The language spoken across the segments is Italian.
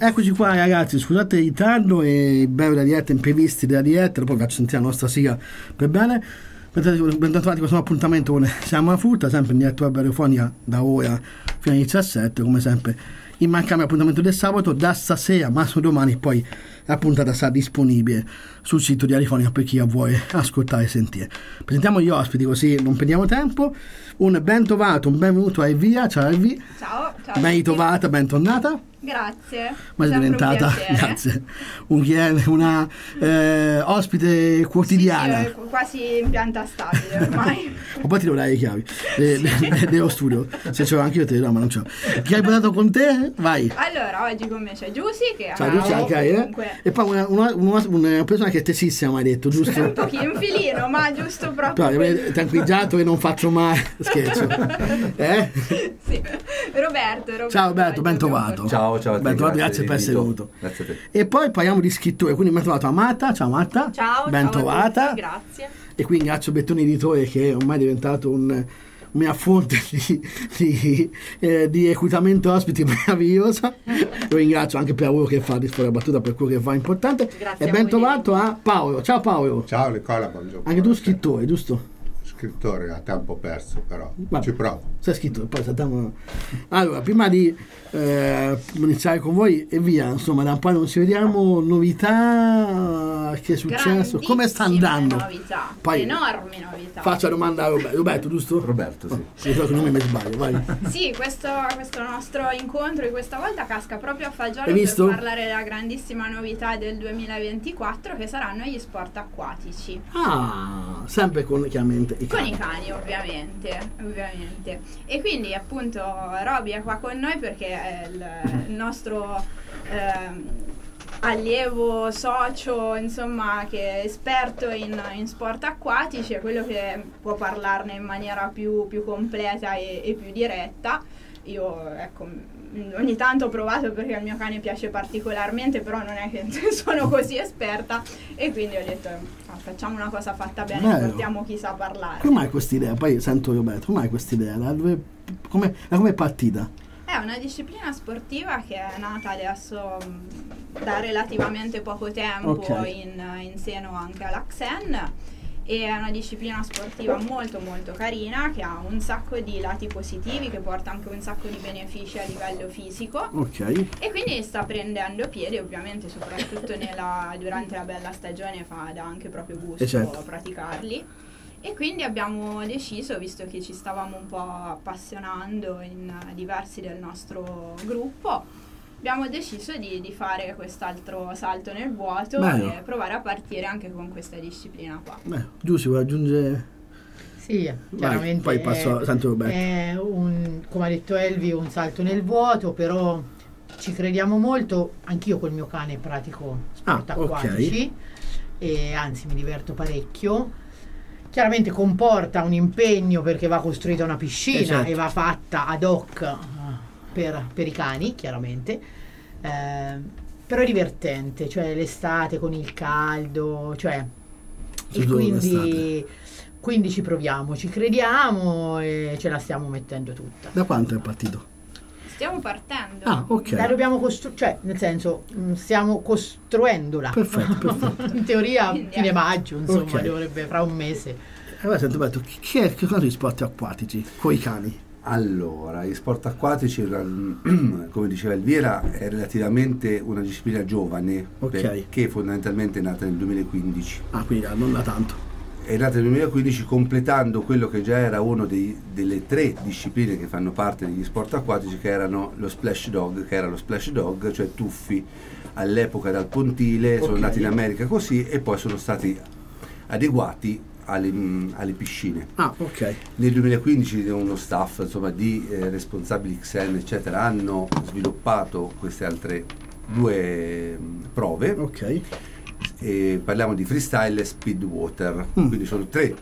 Eccoci qua ragazzi, scusate il ritardo e breve la diretta, imprevisti della diretta, poi faccio sentire la nostra sigla per bene. Bentornati questo appuntamento con Siamo alla Frutta, sempre in diretta web radiofonica da ora fino alle 17, come sempre immancabile appuntamento del sabato, da stasera, ma su domani poi la puntata sarà disponibile sul sito di Radiofonica per chi la vuole ascoltare e sentire. Presentiamo gli ospiti così non perdiamo tempo. Un ben trovato, un benvenuto a Elvia. Ciao Elvia. Ciao. Ben ritrovata, bentornata. Grazie. Ma è diventata, grazie, una ospite quotidiana. Sì, quasi in pianta stabile ormai. O poi ti devo dare le chiavi dello studio, se ce l'ho anche io te le do, ma non ce l'ho. Chi hai portato con te? Vai. Allora, oggi con me c'è Giusy che ciao Giusy, anche comunque... E poi una persona che è tessissima, mi hai detto, giusto? Un pochino, un filino, ma giusto proprio. Però, tranquillizzato che non faccio mai scherzo. Sì. Roberto. Ciao Roberto, ben trovato. Ciao a te, grazie per essere venuto. Grazie a te. E poi parliamo di scritture, quindi mi ha trovato a Marta. Ciao Marta. Ciao, ben trovata. Grazie. E qui ringrazio Bettoni Editore, che ormai è diventato una fonte di equitamento ospiti meravigliosa. Lo ringrazio anche per il lavoro che fa di Storia Battuta, per quello che fa importante. Grazie. E ben trovato a Paolo. Ciao Paolo. Ciao Nicola, buongiorno. Anche tu scrittore, giusto? Scrittore a tempo perso, però vabbè, ci provo. Sei scritto, poi saltiamo. Allora, prima di iniziare con voi e via, insomma, da un po' non ci vediamo, novità, che è successo, come sta andando? Novità, poi enormi novità. Faccio la domanda a Roberto, giusto? Roberto, sì. Sì, so che non mi sbaglio, vai. Sì, questo nostro incontro di questa volta casca proprio a fagiolo Hai visto? per parlare della grandissima novità del 2024 che saranno gli sport acquatici. Ah, sempre chiaramente i Con cani. i cani ovviamente. E quindi appunto Roby è qua con noi perché è il nostro allievo, socio, insomma, che è esperto in sport acquatici, è quello che può parlarne in maniera più completa e più diretta. Io ecco, ogni tanto ho provato perché al mio cane piace particolarmente, però non è che sono così esperta, e quindi ho detto facciamo una cosa fatta bene. Bello. Portiamo chi sa parlare. Come mai questa idea? Poi sento Roberto, come mai questa idea? Come è partita? È una disciplina sportiva che è nata adesso da relativamente poco tempo, okay, in seno anche all'Axen. E è una disciplina sportiva molto molto carina, che ha un sacco di lati positivi, che porta anche un sacco di benefici a livello fisico. Ok. E quindi sta prendendo piede, ovviamente, soprattutto durante la bella stagione dà anche proprio gusto certo, praticarli. E quindi abbiamo deciso, visto che ci stavamo un po' appassionando in diversi del nostro gruppo, abbiamo deciso di fare quest'altro salto nel vuoto. Bello. E provare a partire anche con questa disciplina qua. Giù si vuole aggiungere? Sì, chiaramente. Poi passo a Santo Roberto. È come ha detto Elvi, un salto nel vuoto, però ci crediamo molto. Anch'io col mio cane pratico sport acquatici, e anzi mi diverto parecchio. Chiaramente comporta un impegno perché va costruita una piscina, certo, e va fatta ad hoc per i cani, chiaramente, però è divertente, cioè l'estate con il caldo, cioè, e quindi ci proviamo, ci crediamo e ce la stiamo mettendo tutta. Da quanto è partito? Stiamo partendo. Ah, ok. La dobbiamo cioè, nel senso, stiamo costruendola. Perfetto. In teoria fine maggio, insomma, okay, dovrebbe fra un mese. Allora, sento Roberto, che sono gli sport acquatici con i cani? Allora, gli sport acquatici, come diceva Elvira, è relativamente una disciplina giovane, perché fondamentalmente è nata nel 2015. Ah, quindi non da tanto. È nata nel 2015, completando quello che già era uno delle 3 discipline che fanno parte degli sport acquatici, che erano lo splash dog, cioè tuffi all'epoca dal pontile, sono nati in America così, e poi sono stati adeguati alle piscine. Ah, ok. Nel 2015 uno staff, insomma, di responsabili XN eccetera hanno sviluppato queste altre 2 prove. Ok. E parliamo di freestyle e speed water, quindi sono 3,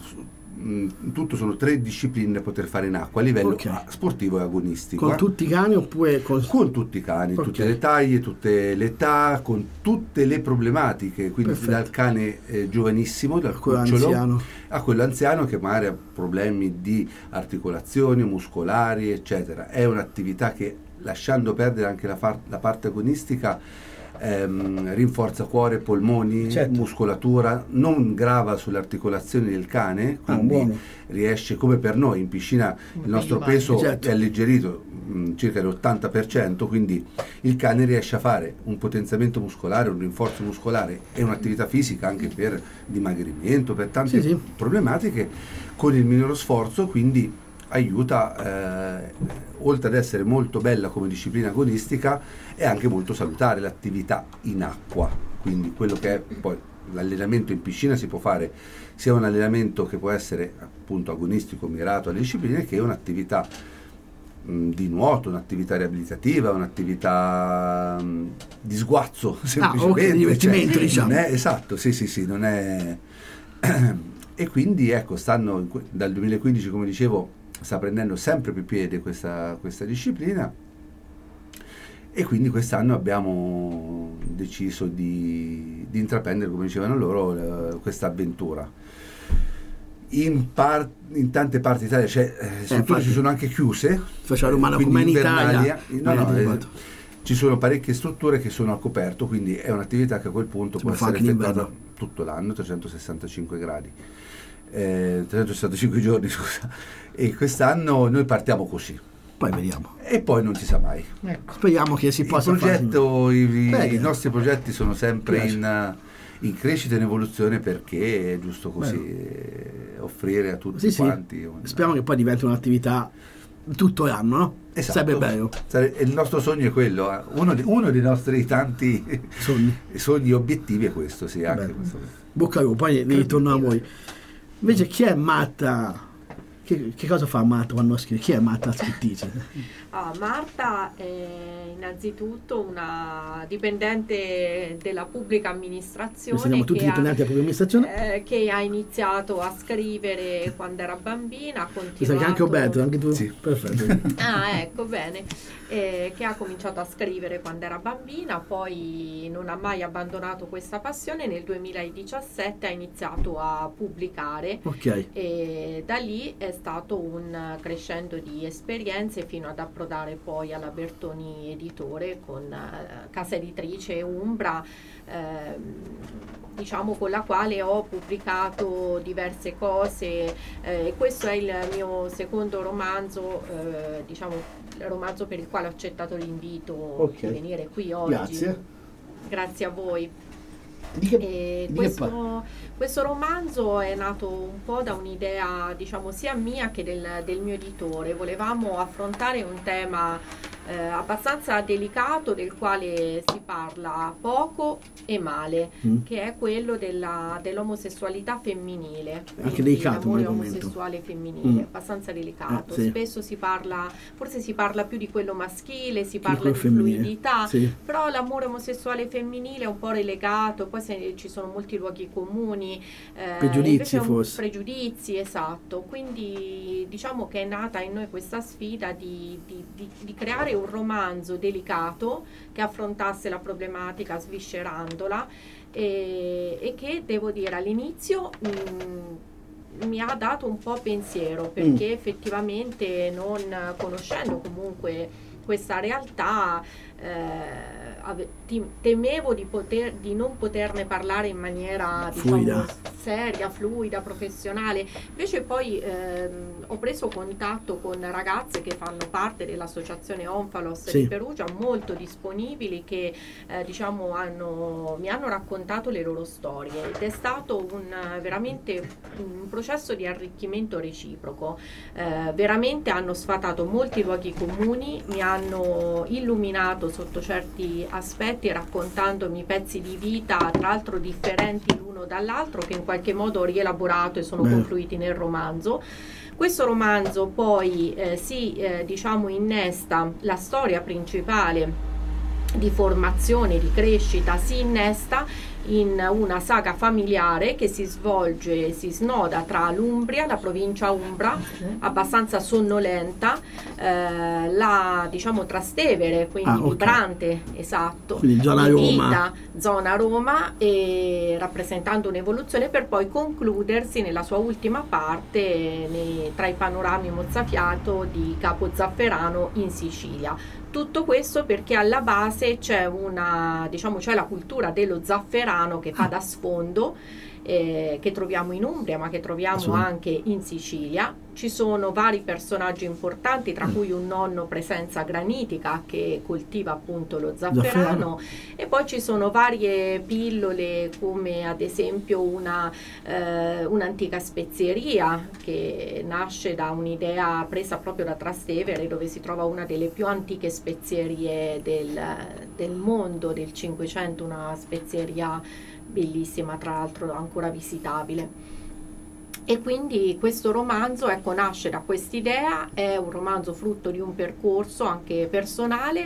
tutto sono 3 discipline da poter fare in acqua a livello sportivo e agonistico. Con tutti i cani oppure con tutti i cani, tutte le taglie, tutte le età, con tutte le problematiche, quindi dal cane giovanissimo, dal cucciolo, a quello anziano che magari ha problemi di articolazioni, muscolari eccetera. È un'attività che lasciando perdere anche la parte agonistica, rinforza cuore, polmoni, Certo. muscolatura, non grava sulle articolazioni del cane, quindi buono. riesce, come per noi in piscina il nostro peso Certo. è alleggerito circa l'80%, quindi il cane riesce a fare un potenziamento muscolare, un rinforzo muscolare e un'attività fisica anche per dimagrimento, per tante Sì. problematiche con il minoro sforzo, quindi aiuta, oltre ad essere molto bella come disciplina agonistica, è anche molto salutare l'attività in acqua, quindi quello che è poi l'allenamento in piscina si può fare sia un allenamento che può essere appunto agonistico mirato alle discipline, che un'attività di nuoto, un'attività riabilitativa, un'attività di sguazzo semplicemente, ok, divertimento, diciamo. non è, esatto, sì, non è e quindi ecco, dal 2015, come dicevo, sta prendendo sempre più piede questa disciplina, e quindi quest'anno abbiamo deciso di intraprendere, come dicevano loro, questa avventura. In tante parti d'Italia strutture ci sono anche chiuse, Facciamo Romana quindi come in Invernalia, Italia. ci sono parecchie strutture che sono al coperto, quindi è un'attività che a quel punto Si può può fare essere anche in effettuata tutto l'anno, 365 gradi, 365 giorni, scusa. E quest'anno noi partiamo così, Poi vediamo. e poi non si sa mai. Ecco. Speriamo che si Il possa progetto, Bene. i nostri progetti sono sempre Piace. in crescita e in evoluzione, perché è giusto così offrire a tutti Sì. quanti Speriamo che poi diventi un'attività tutto l'anno, no? Esatto. Sarebbe bello. Il nostro sogno è quello, uno dei nostri tanti sogni obiettivi è questo, sì, anche Bene. questo. Bocca al lupo, poi ritorno a voi. Invece chi è Marta? Che cosa fa Marta quando scrive? Chi è Marta scrittrice? Marta è innanzitutto una dipendente della pubblica amministrazione Siamo tutti dipendenti della pubblica amministrazione. che ha iniziato a scrivere quando era bambina, ha Mi sa che continuato... anche Roberto, anche tu? Sì. Perfetto. Ah, ecco, bene. Che ha cominciato a scrivere quando era bambina, poi non ha mai abbandonato questa passione. Nel 2017 ha iniziato a pubblicare, Ok. e da lì è stato un crescendo di esperienze fino ad approdare poi alla Bertoni Editore con casa editrice Umbra, diciamo, con la quale ho pubblicato diverse cose. Questo è il mio secondo romanzo, diciamo il romanzo per il quale ho accettato l'invito Ok. di venire qui oggi. Grazie a voi. Questo romanzo è nato un po' da un'idea, diciamo, sia mia che del mio editore. Volevamo affrontare un tema abbastanza delicato, del quale si parla poco e male, che è quello dell'omosessualità femminile. Anche Quindi delicato come l'amore argomento. omosessuale femminile, abbastanza delicato. Sì. Spesso forse si parla più di quello maschile, si Di parla quello di femminile. fluidità, Sì. però l'amore omosessuale femminile è un po' relegato, poi ci sono molti luoghi comuni, Pregiudizi, invece forse. pregiudizi, esatto. Quindi diciamo che è nata in noi questa sfida di creare un romanzo delicato che affrontasse la problematica sviscerandola, e che, devo dire, all'inizio mi ha dato un po' pensiero, perché effettivamente, non conoscendo comunque questa realtà, temevo di non poterne parlare in maniera, diciamo, Fluida. seria, fluida, professionale. Invece poi ho preso contatto con ragazze che fanno parte dell'associazione Onfalos Sì. di Perugia, molto disponibili, che diciamo mi hanno raccontato le loro storie, ed è stato veramente un processo di arricchimento reciproco. Veramente hanno sfatato molti luoghi comuni, mi hanno illuminato sotto certi aspetti, raccontandomi pezzi di vita, tra l'altro differenti l'uno dall'altro, che in qualche modo ho rielaborato e sono confluiti nel romanzo. Questo romanzo poi diciamo innesta la storia principale di formazione, di crescita, si innesta in una saga familiare che si snoda tra l'Umbria, la provincia Umbra, abbastanza sonnolenta, la, diciamo, Trastevere, quindi vibrante, esatto, quindi zona Roma. Zona Roma, e rappresentando un'evoluzione, per poi concludersi nella sua ultima parte tra i panorami mozzafiato di Capo Zafferano in Sicilia. Tutto questo perché alla base c'è c'è la cultura dello zafferano che fa da sfondo, che troviamo in Umbria, ma che troviamo anche in Sicilia. Ci sono vari personaggi importanti, tra cui un nonno presenza granitica che coltiva appunto lo zafferano, e poi ci sono varie pillole, come ad esempio un'antica spezieria che nasce da un'idea presa proprio da Trastevere, dove si trova una delle più antiche spezierie del mondo, del Cinquecento, una spezieria bellissima, tra l'altro ancora visitabile. E quindi questo romanzo, ecco, nasce da quest'idea, è un romanzo frutto di un percorso anche personale,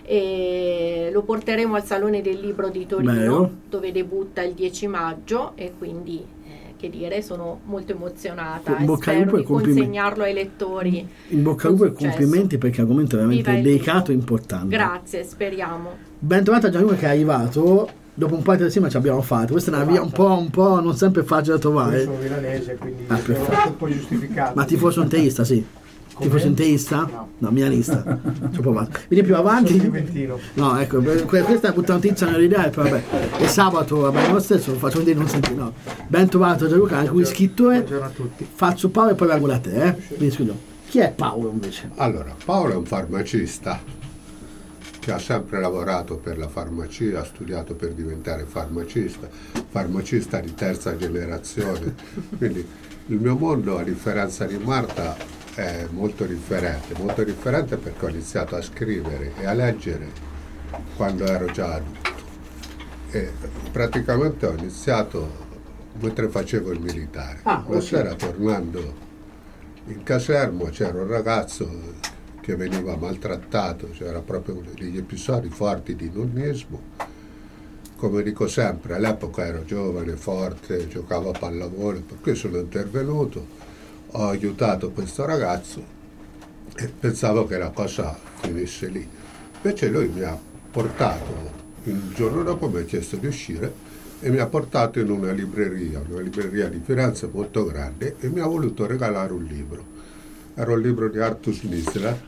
e lo porteremo al Salone del Libro di Torino, dove debutta il 10 maggio, e quindi che dire, sono molto emozionata e spero di consegnarlo ai lettori. In bocca al lupo e complimenti, perché l'argomento è veramente delicato e importante. Grazie, speriamo. Ben trovata Gianluca, che è arrivato. Dopo un po' di insieme ci abbiamo fatto. Questa è una via un po' non sempre facile da trovare. Io sono milanese, quindi è un po' giustificato. Ma tifoso interista, sì. Tifoso interista? No, milanista. Ci ho provato. Vieni più avanti. No, ecco, questa è tutta notizia nell'idea, e poi vabbè. È sabato, vabbè, lo stesso, lo faccio vedere, non senti, no. Ben trovato Gianluca, anche qui scrittore. Buongiorno a tutti. Faccio Paolo e poi vengo da te, Quindi scusa. Chi è Paolo invece? Allora, Paolo è un farmacista che ha sempre lavorato per la farmacia, ha studiato per diventare farmacista di terza generazione. Quindi il mio mondo, a differenza di Marta, è molto differente perché ho iniziato a scrivere e a leggere quando ero già adulto. E praticamente ho iniziato mentre facevo il militare. Una sera, tornando in caserma, c'era un ragazzo che veniva maltrattato, c'era proprio uno degli episodi forti di nonnismo. Come dico sempre, all'epoca ero giovane, forte, giocavo a pallavolo, per cui sono intervenuto, ho aiutato questo ragazzo e pensavo che la cosa finisse lì. Invece lui mi ha portato, il giorno dopo mi ha chiesto di uscire e mi ha portato in una libreria di Firenze molto grande, e mi ha voluto regalare un libro. Era un libro di Arthur Schnitzler,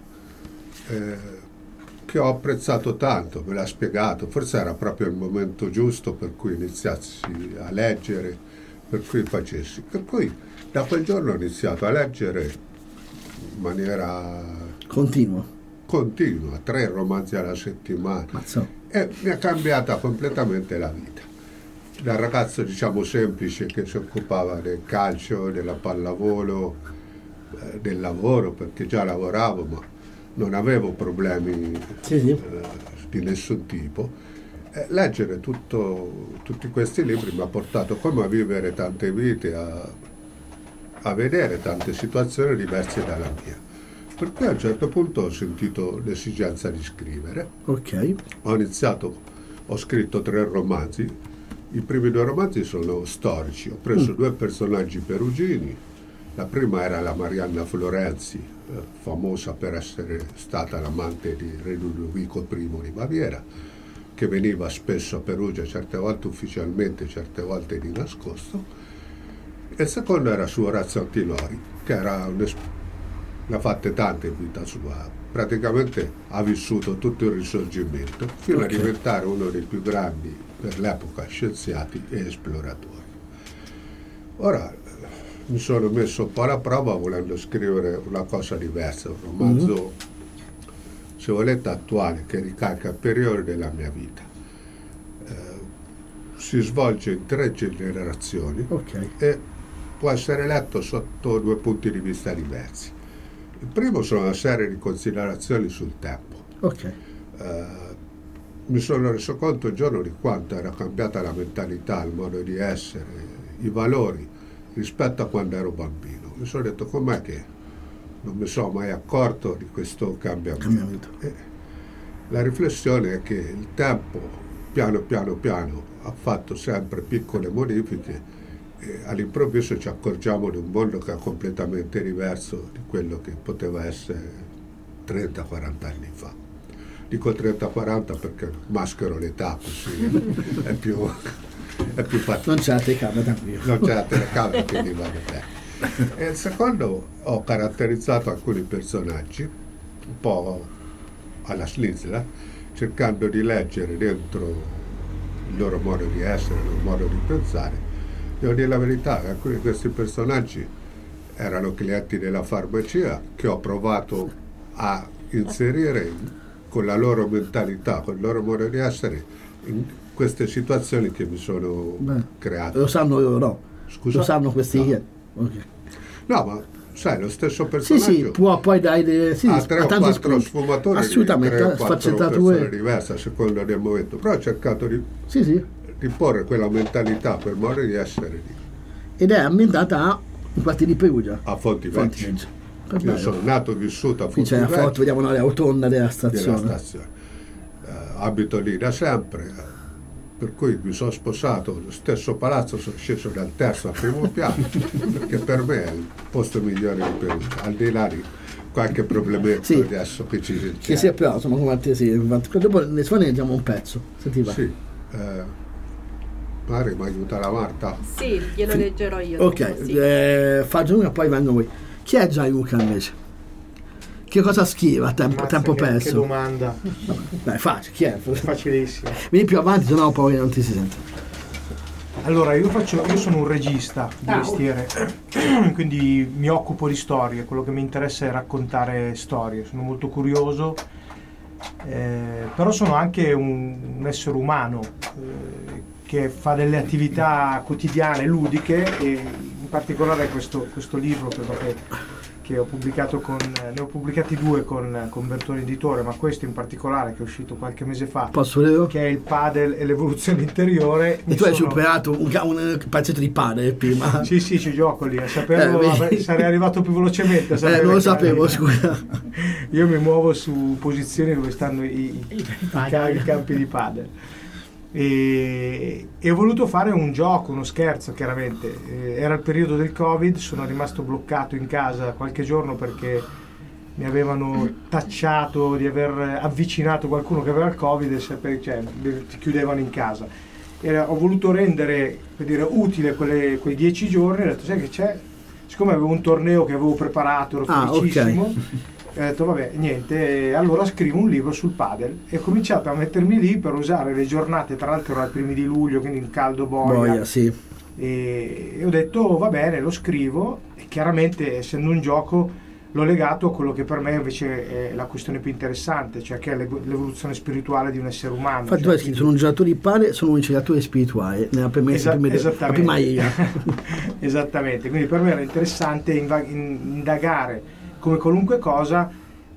che ho apprezzato tanto, me l'ha spiegato, forse era proprio il momento giusto per cui iniziassi a leggere, per cui facessi. Per cui da quel giorno ho iniziato a leggere in maniera continua, 3 romanzi alla settimana. E mi ha cambiata completamente la vita. Da ragazzo, diciamo, semplice, che si occupava del calcio, della pallavolo, del lavoro, perché già lavoravo, ma non avevo problemi di nessun tipo. Leggere tutti questi libri mi ha portato come a vivere tante vite, a vedere tante situazioni diverse dalla mia. Per cui a un certo punto ho sentito l'esigenza di scrivere. Ho scritto 3 romanzi. I primi 2 romanzi sono storici. Ho preso 2 personaggi perugini. La prima era la Marianna Florenzi, famosa per essere stata l'amante di Re Ludovico I di Baviera, che veniva spesso a Perugia, certe volte ufficialmente, certe volte di nascosto. E il secondo era su Orazio Antinori, che ne ha fatte tante in vita sua. Praticamente ha vissuto tutto il Risorgimento, fino a diventare uno dei più grandi per l'epoca scienziati e esploratori. Ora mi sono messo un po' alla prova volendo scrivere una cosa diversa, un romanzo, se volete, attuale, che ricalca il periodo della mia vita. Si svolge in 3 generazioni e può essere letto sotto 2 punti di vista diversi. Il primo sono una serie di considerazioni sul tempo. Mi sono reso conto un giorno di quanto era cambiata la mentalità, il modo di essere, i valori rispetto a quando ero bambino. Mi sono detto, com'è che non mi sono mai accorto di questo cambiamento? La riflessione è che il tempo piano ha fatto sempre piccole modifiche, e all'improvviso ci accorgiamo di un mondo che è completamente diverso di quello che poteva essere 30-40 anni fa. Dico 30-40 perché maschero l'età, così è più facile. Non c'è la telecamera, non c'è la telecamera, quindi va bene. E il secondo, ho caratterizzato alcuni personaggi un po' alla Schnitzler, cercando di leggere dentro il loro modo di essere, il loro modo di pensare. Devo dire la verità, alcuni di questi personaggi erano clienti della farmacia che ho provato a inserire con la loro mentalità, con il loro modo di essere, in queste situazioni che mi sono create. Lo sanno loro, no? Scusa? Lo sanno questi No. clienti? Okay. No, ma sai, lo stesso personaggio Sì, può poi dare ha 3 o 4 spunti. sfumature, Assolutamente, 3 o 4 sfaccettature. persone diverse a seconda del momento, però ho cercato di Sì. porre quella mentalità, quel modo di essere lì, Ed è ambientata in quartier di Perugia. a Fontivecchio. Fontivecchio. Io sono nato e vissuto a Qui c'è la foto, Fontivecchio, vediamo l'area rotonda della della stazione. stazione. Abito lì da sempre, per cui mi sono sposato nello stesso palazzo, sono sceso dal terzo al primo piano, perché per me è il posto migliore di Perugia, al di là di qualche problemetto Sì. adesso che ci sentiamo. Che sia però, insomma, dopo ne suoneggiamo un pezzo. Senti, va. Sì, magari mi aiuta la Marta. Sì, glielo leggerò io. Ok, dopo, sì. fa Gianluca e poi vengo voi. Chi è Gianluca invece? Che cosa scrive a tempo Mazza, che perso? domanda. Dai, facile, chi è? Facilissimo. Vieni più avanti, sennò poi non ti si sente. Allora, io sono un regista di mestiere, quindi mi occupo di storie, quello che mi interessa è raccontare storie, sono molto curioso, però sono anche un essere umano che fa delle attività quotidiane, ludiche, e in particolare questo libro che ho pubblicato ne ho pubblicati 2 con Bertone Editore, ma questo in particolare che è uscito qualche mese fa, Posso vedere? che è il padel e l'evoluzione interiore. E tu hai superato un pezzetto di padre prima. Sì, ci gioco lì, a saperlo vedi. sarei arrivato più velocemente. Non lo sapevo, scusa. Io mi muovo su posizioni dove stanno i campi di padel. E ho voluto fare un gioco, uno scherzo, chiaramente. Era il periodo del Covid, sono rimasto bloccato in casa qualche giorno perché mi avevano tacciato di aver avvicinato qualcuno che aveva il Covid, cioè ti chiudevano in casa. Ho voluto rendere, per dire, utile quei 10 giorni. Ho detto, sai che c'è? Siccome avevo un torneo che avevo preparato, ero felicissimo. Ok. Ho detto vabbè, niente, allora scrivo un libro sul padel, e ho cominciato a mettermi lì per usare le giornate, tra l'altro era i primi di luglio, quindi in caldo boia, sì. e ho detto va bene, lo scrivo, e chiaramente essendo un gioco l'ho legato a quello che per me invece è la questione più interessante, cioè che è l'evoluzione spirituale di un essere umano. Infatti tu hai scritto, sono un giocatore di padel, sono un ricercatore spirituale, nella premessa la prima riga. Esattamente, quindi per me era interessante indagare, come qualunque cosa,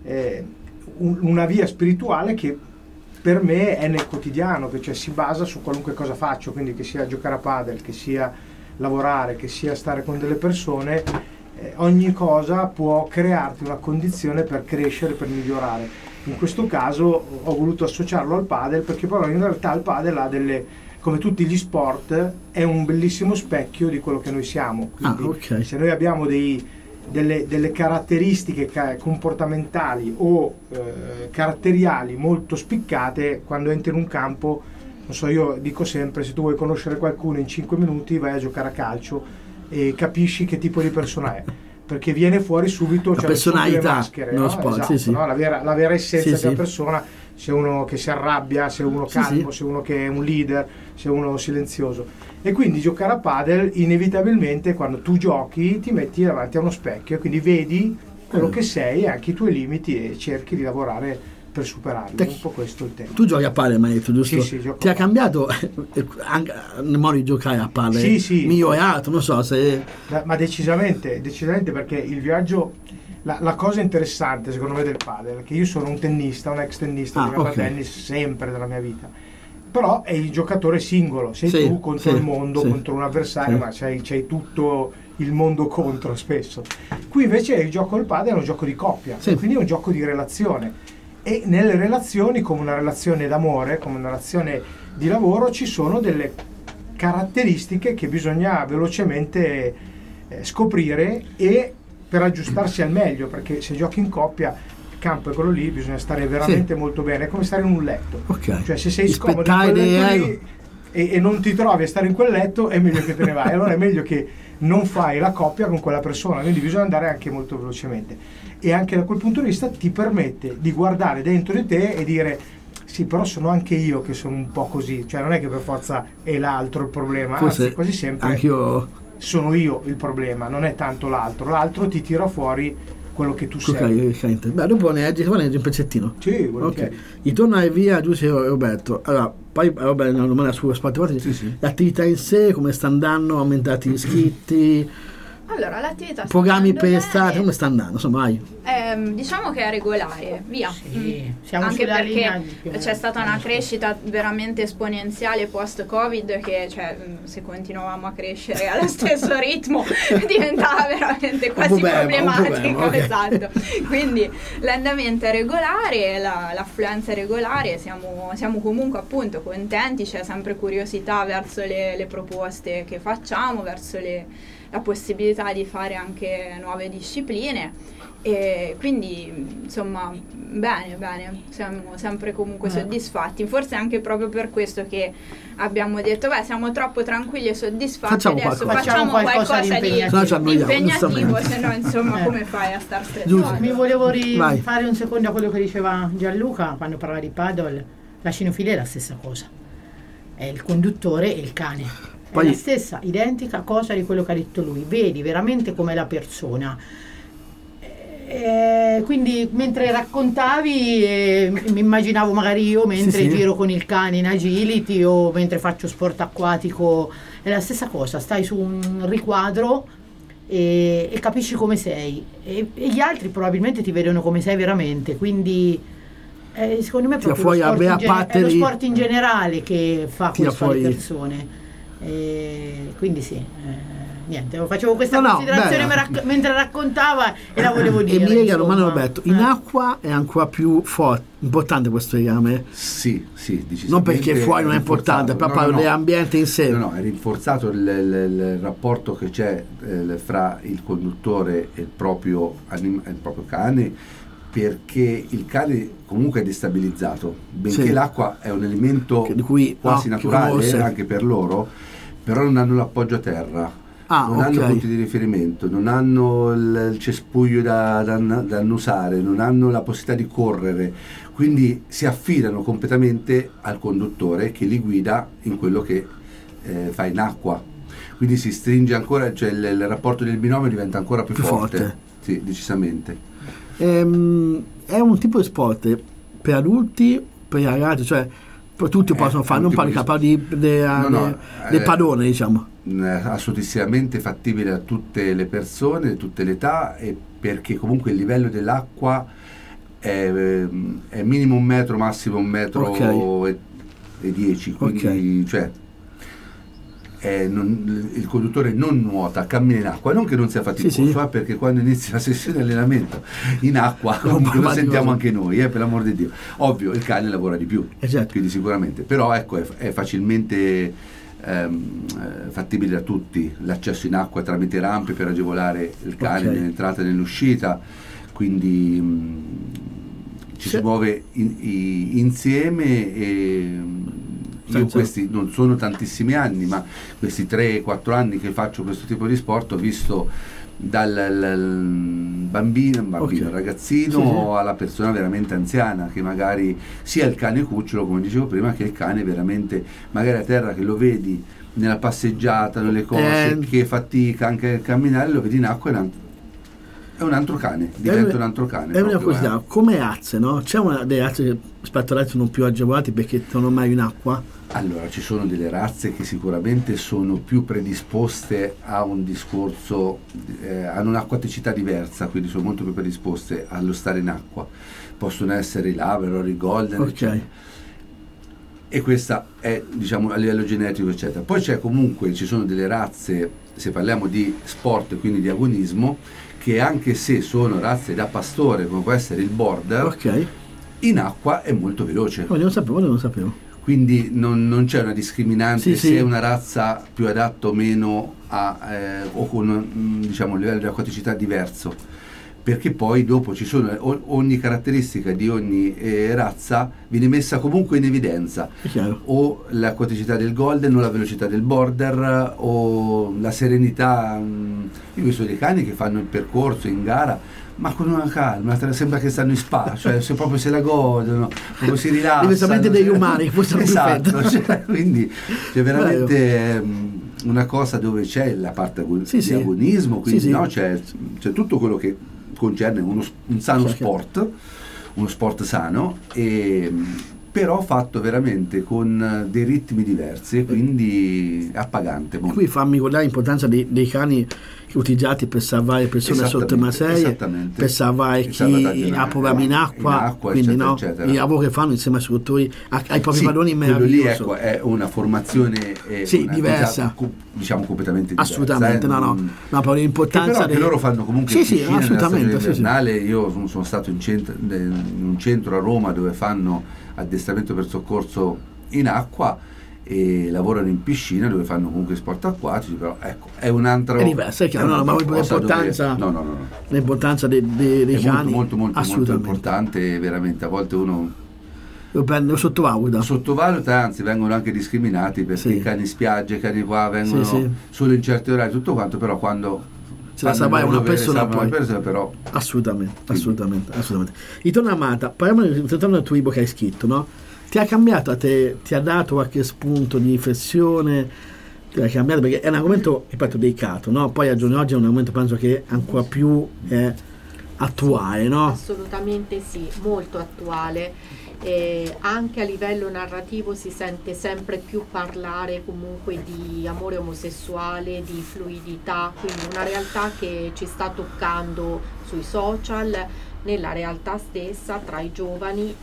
una via spirituale che per me è nel quotidiano, che cioè si basa su qualunque cosa faccio, quindi che sia giocare a padel, che sia lavorare, che sia stare con delle persone, ogni cosa può crearti una condizione per crescere, per migliorare. In questo caso ho voluto associarlo al padel, perché poi in realtà il padel ha come tutti gli sport, è un bellissimo specchio di quello che noi siamo. Quindi se noi abbiamo delle caratteristiche comportamentali o caratteriali molto spiccate, quando entri in un campo, non so, io dico sempre, se tu vuoi conoscere qualcuno in 5 minuti vai a giocare a calcio e capisci che tipo di persona è, perché viene fuori subito la personalità, maschere, no? Sport, esatto, sì. No? La vera essenza della sì. persona, se uno che si arrabbia, se uno calmo, se uno che è un leader, se uno silenzioso. E quindi giocare a padel, inevitabilmente quando tu giochi ti metti davanti a uno specchio e quindi vedi quello che sei e anche i tuoi limiti e cerchi di lavorare per superarli. È un po' questo il tema. Tu giochi a padel, mi hai detto, giusto? Sì, gioco. Ti ha cambiato anche nel modo di giocare a padel? Sì. Migliorato, non so se... Ma decisamente, perché il viaggio... La cosa interessante secondo me del padel è che io sono un tennista, un ex tennista, ho giocato a tennis sempre nella mia vita, però è il giocatore singolo, sei tu contro il mondo, contro un avversario, ma c'hai tutto il mondo contro spesso. Qui invece il gioco del padel è un gioco di coppia, quindi è un gioco di relazione, e nelle relazioni, come una relazione d'amore, come una relazione di lavoro, ci sono delle caratteristiche che bisogna velocemente scoprire e per aggiustarsi al meglio, perché se giochi in coppia il campo è quello lì, bisogna stare veramente molto bene, è come stare in un letto, cioè se sei scomodo in quel letto lì e non ti trovi a stare in quel letto è meglio che te ne vai, allora è meglio che non fai la coppia con quella persona, quindi bisogna andare anche molto velocemente, e anche da quel punto di vista ti permette di guardare dentro di te e dire sì, però sono anche io che sono un po' così, cioè non è che per forza è l'altro il problema, Forse anzi quasi sempre anch'io sono io il problema, non è tanto l'altro ti tira fuori quello che tu sei. Ok. Beh, dopo ne leggi un pezzettino. Sì, Ok, volentieri. ritornare via Giuseppe e Roberto. Allora, poi vabbè, una domanda su Sport, Sì. l'attività in sé, come sta andando, aumentati gli iscritti, Allora, l'attività sta programmi andando per bene. estate, come sta andando? Insomma, vai. Diciamo che è regolare, via. Sì, siamo Anche sulla linea perché più o meno. c'è stata una crescita veramente esponenziale post-Covid che, cioè, se continuavamo a crescere allo stesso ritmo diventava veramente quasi problematico. ok. Esatto. Quindi l'andamento è regolare, l'affluenza è regolare, siamo comunque appunto contenti, c'è sempre curiosità verso le proposte che facciamo, verso la possibilità di fare anche nuove discipline, e quindi insomma bene, siamo sempre comunque soddisfatti, forse anche proprio per questo che abbiamo detto siamo troppo tranquilli e soddisfatti, Facciamo adesso qualcosa. facciamo qualcosa di Se no ci annoiamo, impegnativo, giustamente. se no insomma come fai a star Giusto. strettando? Mi volevo Vai. fare un secondo a quello che diceva Gianluca quando parlava di paddle. La cinofilia è la stessa cosa, è il conduttore e il cane, è Poi- la stessa identica cosa di quello che ha detto lui, vedi veramente come la persona. Quindi mentre raccontavi mi immaginavo magari io mentre Sì. giro con il cane in agility o mentre faccio sport acquatico, è la stessa cosa, stai su un riquadro e capisci come sei, e gli altri probabilmente ti vedono come sei veramente, quindi secondo me è Tira proprio fuori lo sport, a è lo batteri. sport in generale che fa Tira questo alle fuori. persone. Quindi sì, niente, facevo questa No, considerazione bella. mentre raccontava e la volevo E dire. mi lega insomma. Romano Roberto, in acqua è ancora più importante questo legame, Sì, decisamente. non perché fuori non è importante, però parlo dell'ambiente in sé. No, è rinforzato il rapporto che c'è fra il conduttore e il proprio cane, perché il cane comunque è destabilizzato, benché Sì. l'acqua è un elemento Di cui, quasi no, che naturale conosce. anche per loro, però non hanno l'appoggio a terra. Non ok. hanno punti di riferimento, non hanno il cespuglio da annusare, non hanno la possibilità di correre, quindi si affidano completamente al conduttore che li guida in quello che fa in acqua, quindi si stringe ancora, cioè il rapporto del binomio diventa ancora più forte. Sì, decisamente. È un tipo di sport per adulti, per i ragazzi, cioè tutti possono fare, non parlo del padrone, diciamo. Assolutissimamente fattibile a tutte le persone, tutte le età, e perché comunque il livello dell'acqua è minimo 1 metro, massimo 1 metro e 10, quindi cioè il conduttore non nuota, cammina in acqua, non che non sia faticoso, perché quando inizia la sessione di allenamento in acqua comunque lo sentiamo anche noi, per l'amor di Dio. Ovvio, il cane lavora di più, quindi sicuramente, però ecco, è facilmente fattibile da tutti l'accesso in acqua tramite rampe per agevolare il cane nell'entrata e nell'uscita, quindi ci si muove insieme. E io questi non sono tantissimi anni, ma questi 3-4 anni che faccio questo tipo di sport ho visto dal bambino, ragazzino, alla persona veramente anziana, che magari sia il cane cucciolo, come dicevo prima, che il cane veramente magari a terra, che lo vedi nella passeggiata, nelle cose, che fatica anche a camminare, lo vedi in acqua, è un altro cane, diventa un altro cane. È una curiosità, come razze, no? C'è delle razze che rispetto alle altre sono più agevolate perché sono mai in acqua? Allora, ci sono delle razze che sicuramente sono più predisposte a un discorso, hanno un'acquaticità diversa, quindi sono molto più predisposte allo stare in acqua. Possono essere i Labrador, i Golden, eccetera. E questa è, diciamo, a livello genetico, eccetera. Poi ci sono delle razze, se parliamo di sport, quindi di agonismo, che anche se sono razze da pastore, come può essere il Border, in acqua è molto veloce. Non lo sapevo. Quindi non c'è una discriminante se è una razza più adatta o meno o con, diciamo, un livello di acquaticità diverso, perché poi dopo ci sono ogni caratteristica di ogni razza viene messa comunque in evidenza, o l'acquaticità del golden o la velocità del border o la serenità. Io ho visto dei cani che fanno il percorso in gara ma con una calma, sembra che stanno in spa, cioè proprio se la godono, proprio si rilassano, diversamente degli umani, forse esatto, cioè, quindi c'è veramente una cosa dove c'è la parte di agonismo, quindi no, c'è tutto quello che concerne un sano sport, uno sport sano, però fatto veramente con dei ritmi diversi e quindi appagante. E qui fammi ricordare l'importanza dei cani utilizzati per salvare persone sotto una serie, per salvare chi ha problemi in acqua, quindi eccetera, no, eccetera. il lavoro che fanno insieme ai istruttori ai propri padroni meraviglioso. Lì, ecco, è una formazione diversa, diciamo completamente diversa. Assolutamente, no, però l'importanza che loro fanno comunque piscina assolutamente, invernale. Io sono stato in un centro a Roma dove fanno addestramento per soccorso in acqua e lavorano in piscina dove fanno comunque sport acquatici, però ecco, è un'altra, è diversa, è chiaro, ma l'importanza l'importanza dei cani molto importante, veramente. A volte uno lo sottovaluta, anzi vengono anche discriminati perché i cani spiaggia, i cani qua vengono solo in certi orari, tutto quanto, però quando se la salvare una persona però assolutamente. Ritorno Amata, parliamo del tuo libro che hai scritto, no? Ti ha cambiato a te, ti ha dato qualche spunto di riflessione, ti ha cambiato, perché è un argomento, ripeto, delicato, no? Poi a giorni d'oggi è un argomento, penso che ancora più attuale, no? Assolutamente sì, molto attuale. Anche a livello narrativo si sente sempre più parlare comunque di amore omosessuale, di fluidità, quindi una realtà che ci sta toccando sui social, nella realtà stessa, tra i giovani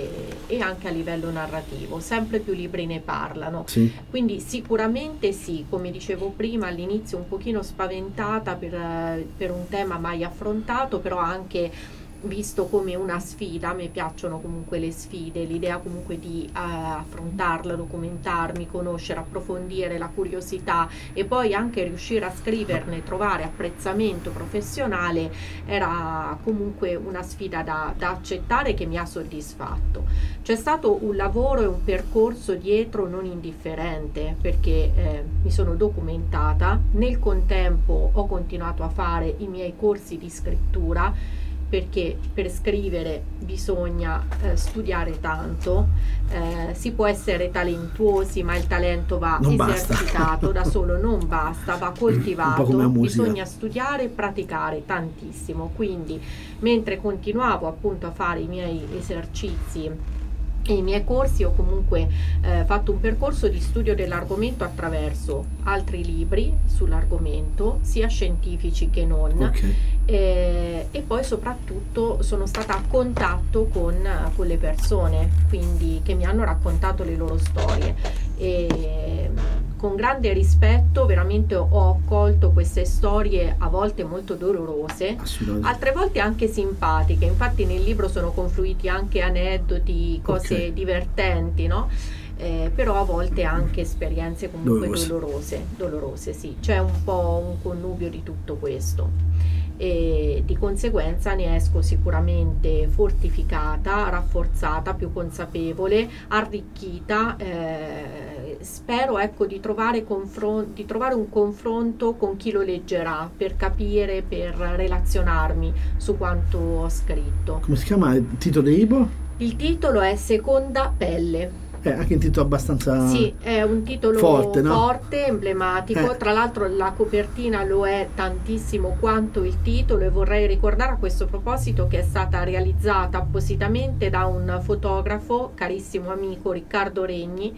e anche a livello narrativo. Sempre più libri ne parlano. Quindi sicuramente sì, come dicevo prima, all'inizio un pochino spaventata per un tema mai affrontato, però anche visto come una sfida. A me piacciono comunque le sfide, l'idea comunque di affrontarla, documentarmi, conoscere, approfondire, la curiosità e poi anche riuscire a scriverne, trovare apprezzamento professionale, era comunque una sfida da accettare, che mi ha soddisfatto. C'è stato un lavoro e un percorso dietro non indifferente, perché mi sono documentata, nel contempo ho continuato a fare i miei corsi di scrittura, perché per scrivere bisogna studiare tanto, si può essere talentuosi, ma il talento va esercitato da solo, non basta, va coltivato, bisogna studiare e praticare tantissimo. Quindi mentre continuavo appunto a fare i miei esercizi e i miei corsi, ho comunque fatto un percorso di studio dell'argomento attraverso altri libri sull'argomento, sia scientifici che non, e poi soprattutto sono stata a contatto con le persone, quindi che mi hanno raccontato le loro storie, e con grande rispetto veramente ho accolto queste storie, a volte molto dolorose, altre volte anche simpatiche. Infatti nel libro sono confluiti anche aneddoti, cose divertenti, no? Però a volte anche esperienze comunque dolorose, sì. C'è un po' un connubio di tutto questo e di conseguenza ne esco sicuramente fortificata, rafforzata, più consapevole, arricchita. Spero, ecco, di trovare un confronto con chi lo leggerà, per capire, per relazionarmi su quanto ho scritto. Come si chiama il titolo del libro? Il titolo è Seconda Pelle. Anche un titolo abbastanza sì, è un titolo forte, no? Forte, emblematico. Tra l'altro la copertina lo è tantissimo quanto il titolo, e vorrei ricordare a questo proposito che è stata realizzata appositamente da un fotografo, carissimo amico, Riccardo Regni,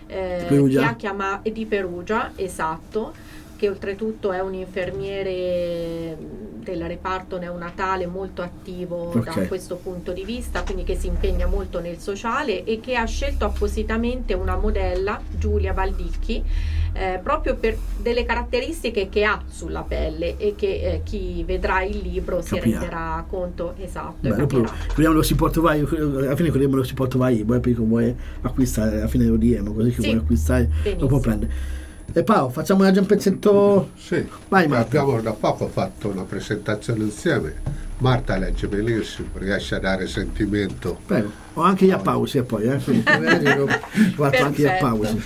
di Perugia, esatto, che oltretutto è un infermiere del reparto neonatale molto attivo da questo punto di vista, quindi che si impegna molto nel sociale, e che ha scelto appositamente una modella, Giulia Valdicchi, proprio per delle caratteristiche che ha sulla pelle, e che chi vedrà il libro si renderà conto. Esatto. Lo si può trovare, alla fine lo si può trovare, perché vuoi acquistare, alla fine lo diremo, così che vuoi acquistare lo può prendere. E Paolo, facciamo un pezzetto? Sì, vai, Marco. Abbiamo da poco fatto una presentazione insieme Marta legge benissimo, riesce a dare sentimento. Prego. Ho anche gli applausi e poi, quindi magari ho fatto anche gli applausi.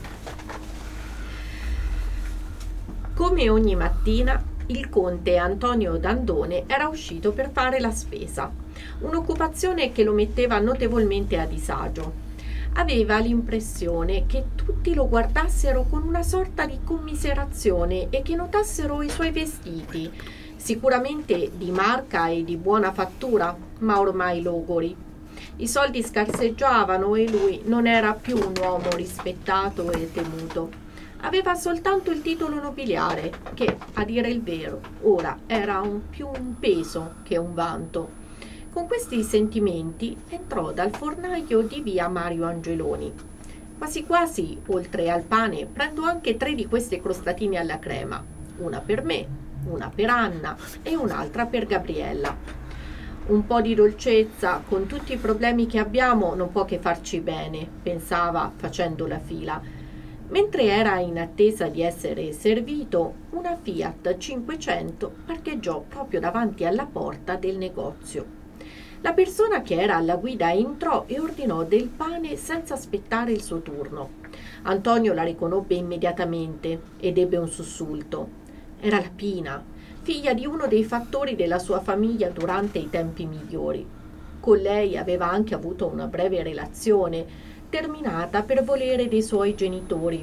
Come ogni mattina, il conte Antonio Dandone era uscito per fare la spesa, un'occupazione che lo metteva notevolmente a disagio. Aveva l'impressione che tutti lo guardassero con una sorta di commiserazione e che notassero i suoi vestiti, sicuramente di marca e di buona fattura, ma ormai logori. I soldi scarseggiavano e lui non era più un uomo rispettato e temuto. Aveva soltanto il titolo nobiliare, che, a dire il vero, ora era più un peso che un vanto. Con questi sentimenti entrò dal fornaio di via Mario Angeloni. Quasi quasi, oltre al pane, prendo anche 3 di queste crostatine alla crema, una per me, una per Anna e un'altra per Gabriella. Un po' di dolcezza, con tutti i problemi che abbiamo, non può che farci bene, pensava facendo la fila. Mentre era in attesa di essere servito, una Fiat 500 parcheggiò proprio davanti alla porta del negozio. La persona che era alla guida entrò e ordinò del pane senza aspettare il suo turno. Antonio la riconobbe immediatamente ed ebbe un sussulto. Era la Pina, figlia di uno dei fattori della sua famiglia durante i tempi migliori. Con lei aveva anche avuto una breve relazione, terminata per volere dei suoi genitori,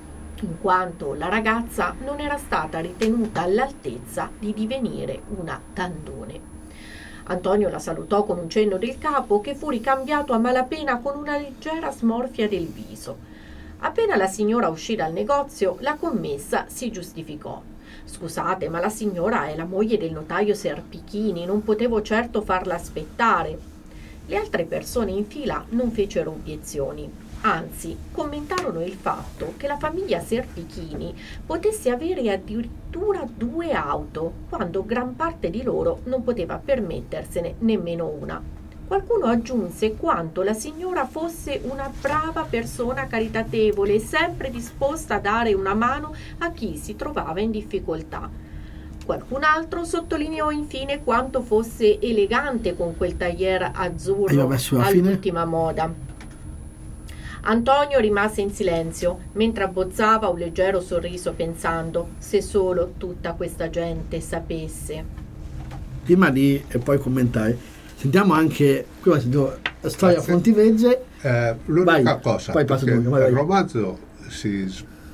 in quanto la ragazza non era stata ritenuta all'altezza di divenire una Dandone. Antonio la salutò con un cenno del capo che fu ricambiato a malapena con una leggera smorfia del viso. Appena la signora uscì dal negozio, la commessa si giustificò. «Scusate, ma la signora è la moglie del notaio Serpichini, non potevo certo farla aspettare». Le altre persone in fila non fecero obiezioni, anzi commentarono il fatto che la famiglia Serpichini potesse avere addirittura 2 auto, quando gran parte di loro non poteva permettersene nemmeno una. Qualcuno aggiunse quanto la signora fosse una brava persona caritatevole e sempre disposta a dare una mano a chi si trovava in difficoltà. Qualcun altro sottolineò infine quanto fosse elegante con quel tailleur azzurro all'ultima moda. Antonio rimase in silenzio, mentre abbozzava un leggero sorriso pensando: se solo tutta questa gente sapesse. Prima di e poi commentare, sentiamo anche come la storia Fontivegge. L'unica cosa, poi perché il romanzo si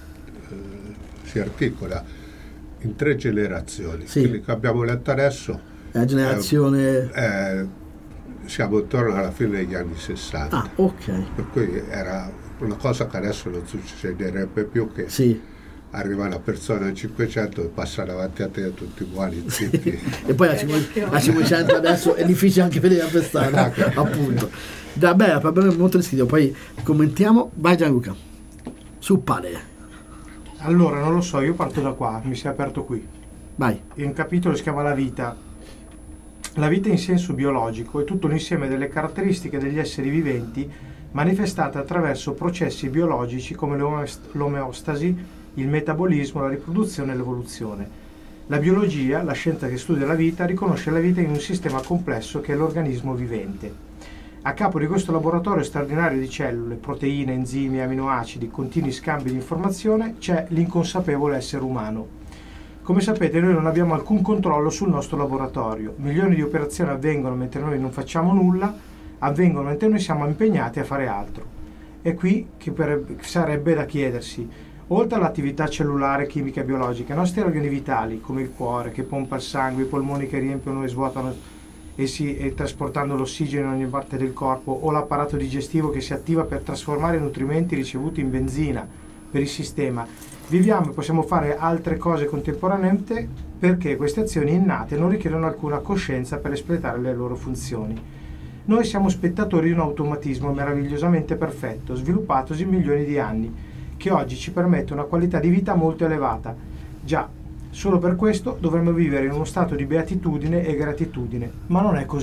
articola in 3 generazioni. Sì. Quelli che abbiamo letto adesso, la generazione siamo intorno alla fine degli anni 60. Ah, ok. Per cui era una cosa che adesso non succederebbe più, che sì, arriva una persona al 500 e passa davanti a te tutti uguali, zitti. E poi a 500 adesso è difficile anche vedere per strada, appunto. Vabbè, è molto descritto, poi commentiamo. Vai Gianluca, su Pale. Allora, non lo so, io parto da qua, mi si è aperto qui. Vai. In un capitolo si chiama La vita. La vita in senso biologico è tutto l'insieme delle caratteristiche degli esseri viventi manifestate attraverso processi biologici come l'omeostasi, il metabolismo, la riproduzione e l'evoluzione. La biologia, la scienza che studia la vita, riconosce la vita in un sistema complesso che è l'organismo vivente. A capo di questo laboratorio straordinario di cellule, proteine, enzimi, aminoacidi, continui scambi di informazione, c'è l'inconsapevole essere umano. Come sapete, noi non abbiamo alcun controllo sul nostro laboratorio. Milioni di operazioni avvengono mentre noi non facciamo nulla, avvengono mentre noi siamo impegnati a fare altro. È qui che sarebbe da chiedersi: oltre all'attività cellulare, chimica e biologica, i nostri organi vitali, come il cuore che pompa il sangue, i polmoni che riempiono e svuotano e trasportando l'ossigeno in ogni parte del corpo, o l'apparato digestivo che si attiva per trasformare i nutrimenti ricevuti in benzina per il sistema, viviamo e possiamo fare altre cose contemporaneamente perché queste azioni innate non richiedono alcuna coscienza per espletare le loro funzioni. Noi siamo spettatori di un automatismo meravigliosamente perfetto, sviluppatosi in milioni di anni, che oggi ci permette una qualità di vita molto elevata. Già, solo per questo dovremmo vivere in uno stato di beatitudine e gratitudine, ma non è così.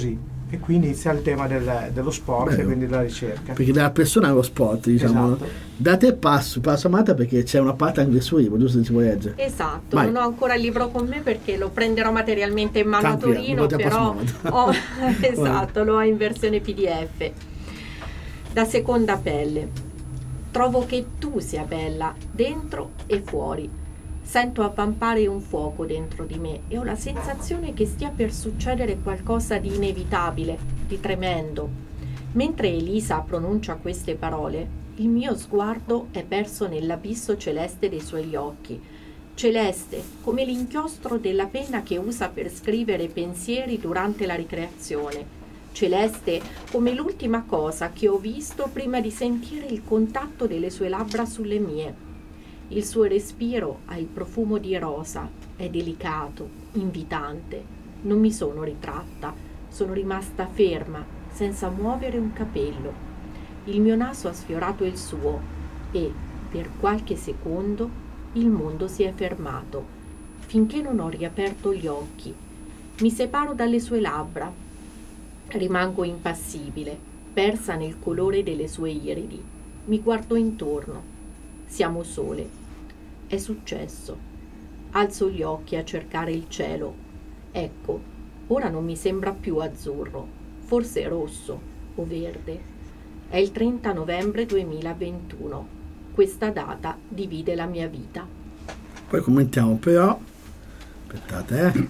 E qui inizia il tema dello sport. Bello. E quindi della ricerca. Perché dalla persona allo sport, diciamo. Esatto. Da te passo Amata, perché c'è una parte anche del suo libro, giusto, se si può leggere. Esatto, Vai. non ho ancora il libro con me perché lo prenderò materialmente in mano Tranquilla, a Torino, lo potete però passare. esatto, lo ho in versione PDF. Da seconda pelle. Trovo che tu sia bella dentro e fuori. Sento avvampare un fuoco dentro di me e ho la sensazione che stia per succedere qualcosa di inevitabile, di tremendo. Mentre Elisa pronuncia queste parole, il mio sguardo è perso nell'abisso celeste dei suoi occhi. Celeste come l'inchiostro della penna che usa per scrivere pensieri durante la ricreazione. Celeste come l'ultima cosa che ho visto prima di sentire il contatto delle sue labbra sulle mie. Il suo respiro ha il profumo di rosa, è delicato, invitante. Non mi sono ritratta, sono rimasta ferma, senza muovere un capello. Il mio naso ha sfiorato il suo e, per qualche secondo, il mondo si è fermato, finché non ho riaperto gli occhi. Mi separo dalle sue labbra. Rimango impassibile, persa nel colore delle sue iridi. Mi guardo intorno. Siamo sole. È successo. Alzo gli occhi a cercare il cielo. Ecco, ora non mi sembra più azzurro, forse rosso o verde. È il 30 novembre 2021. Questa data divide la mia vita. Poi commentiamo, però. Aspettate,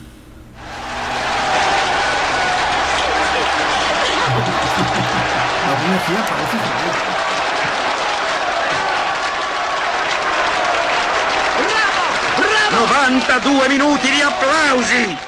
La prima fila pausa. 92 minuti di applausi!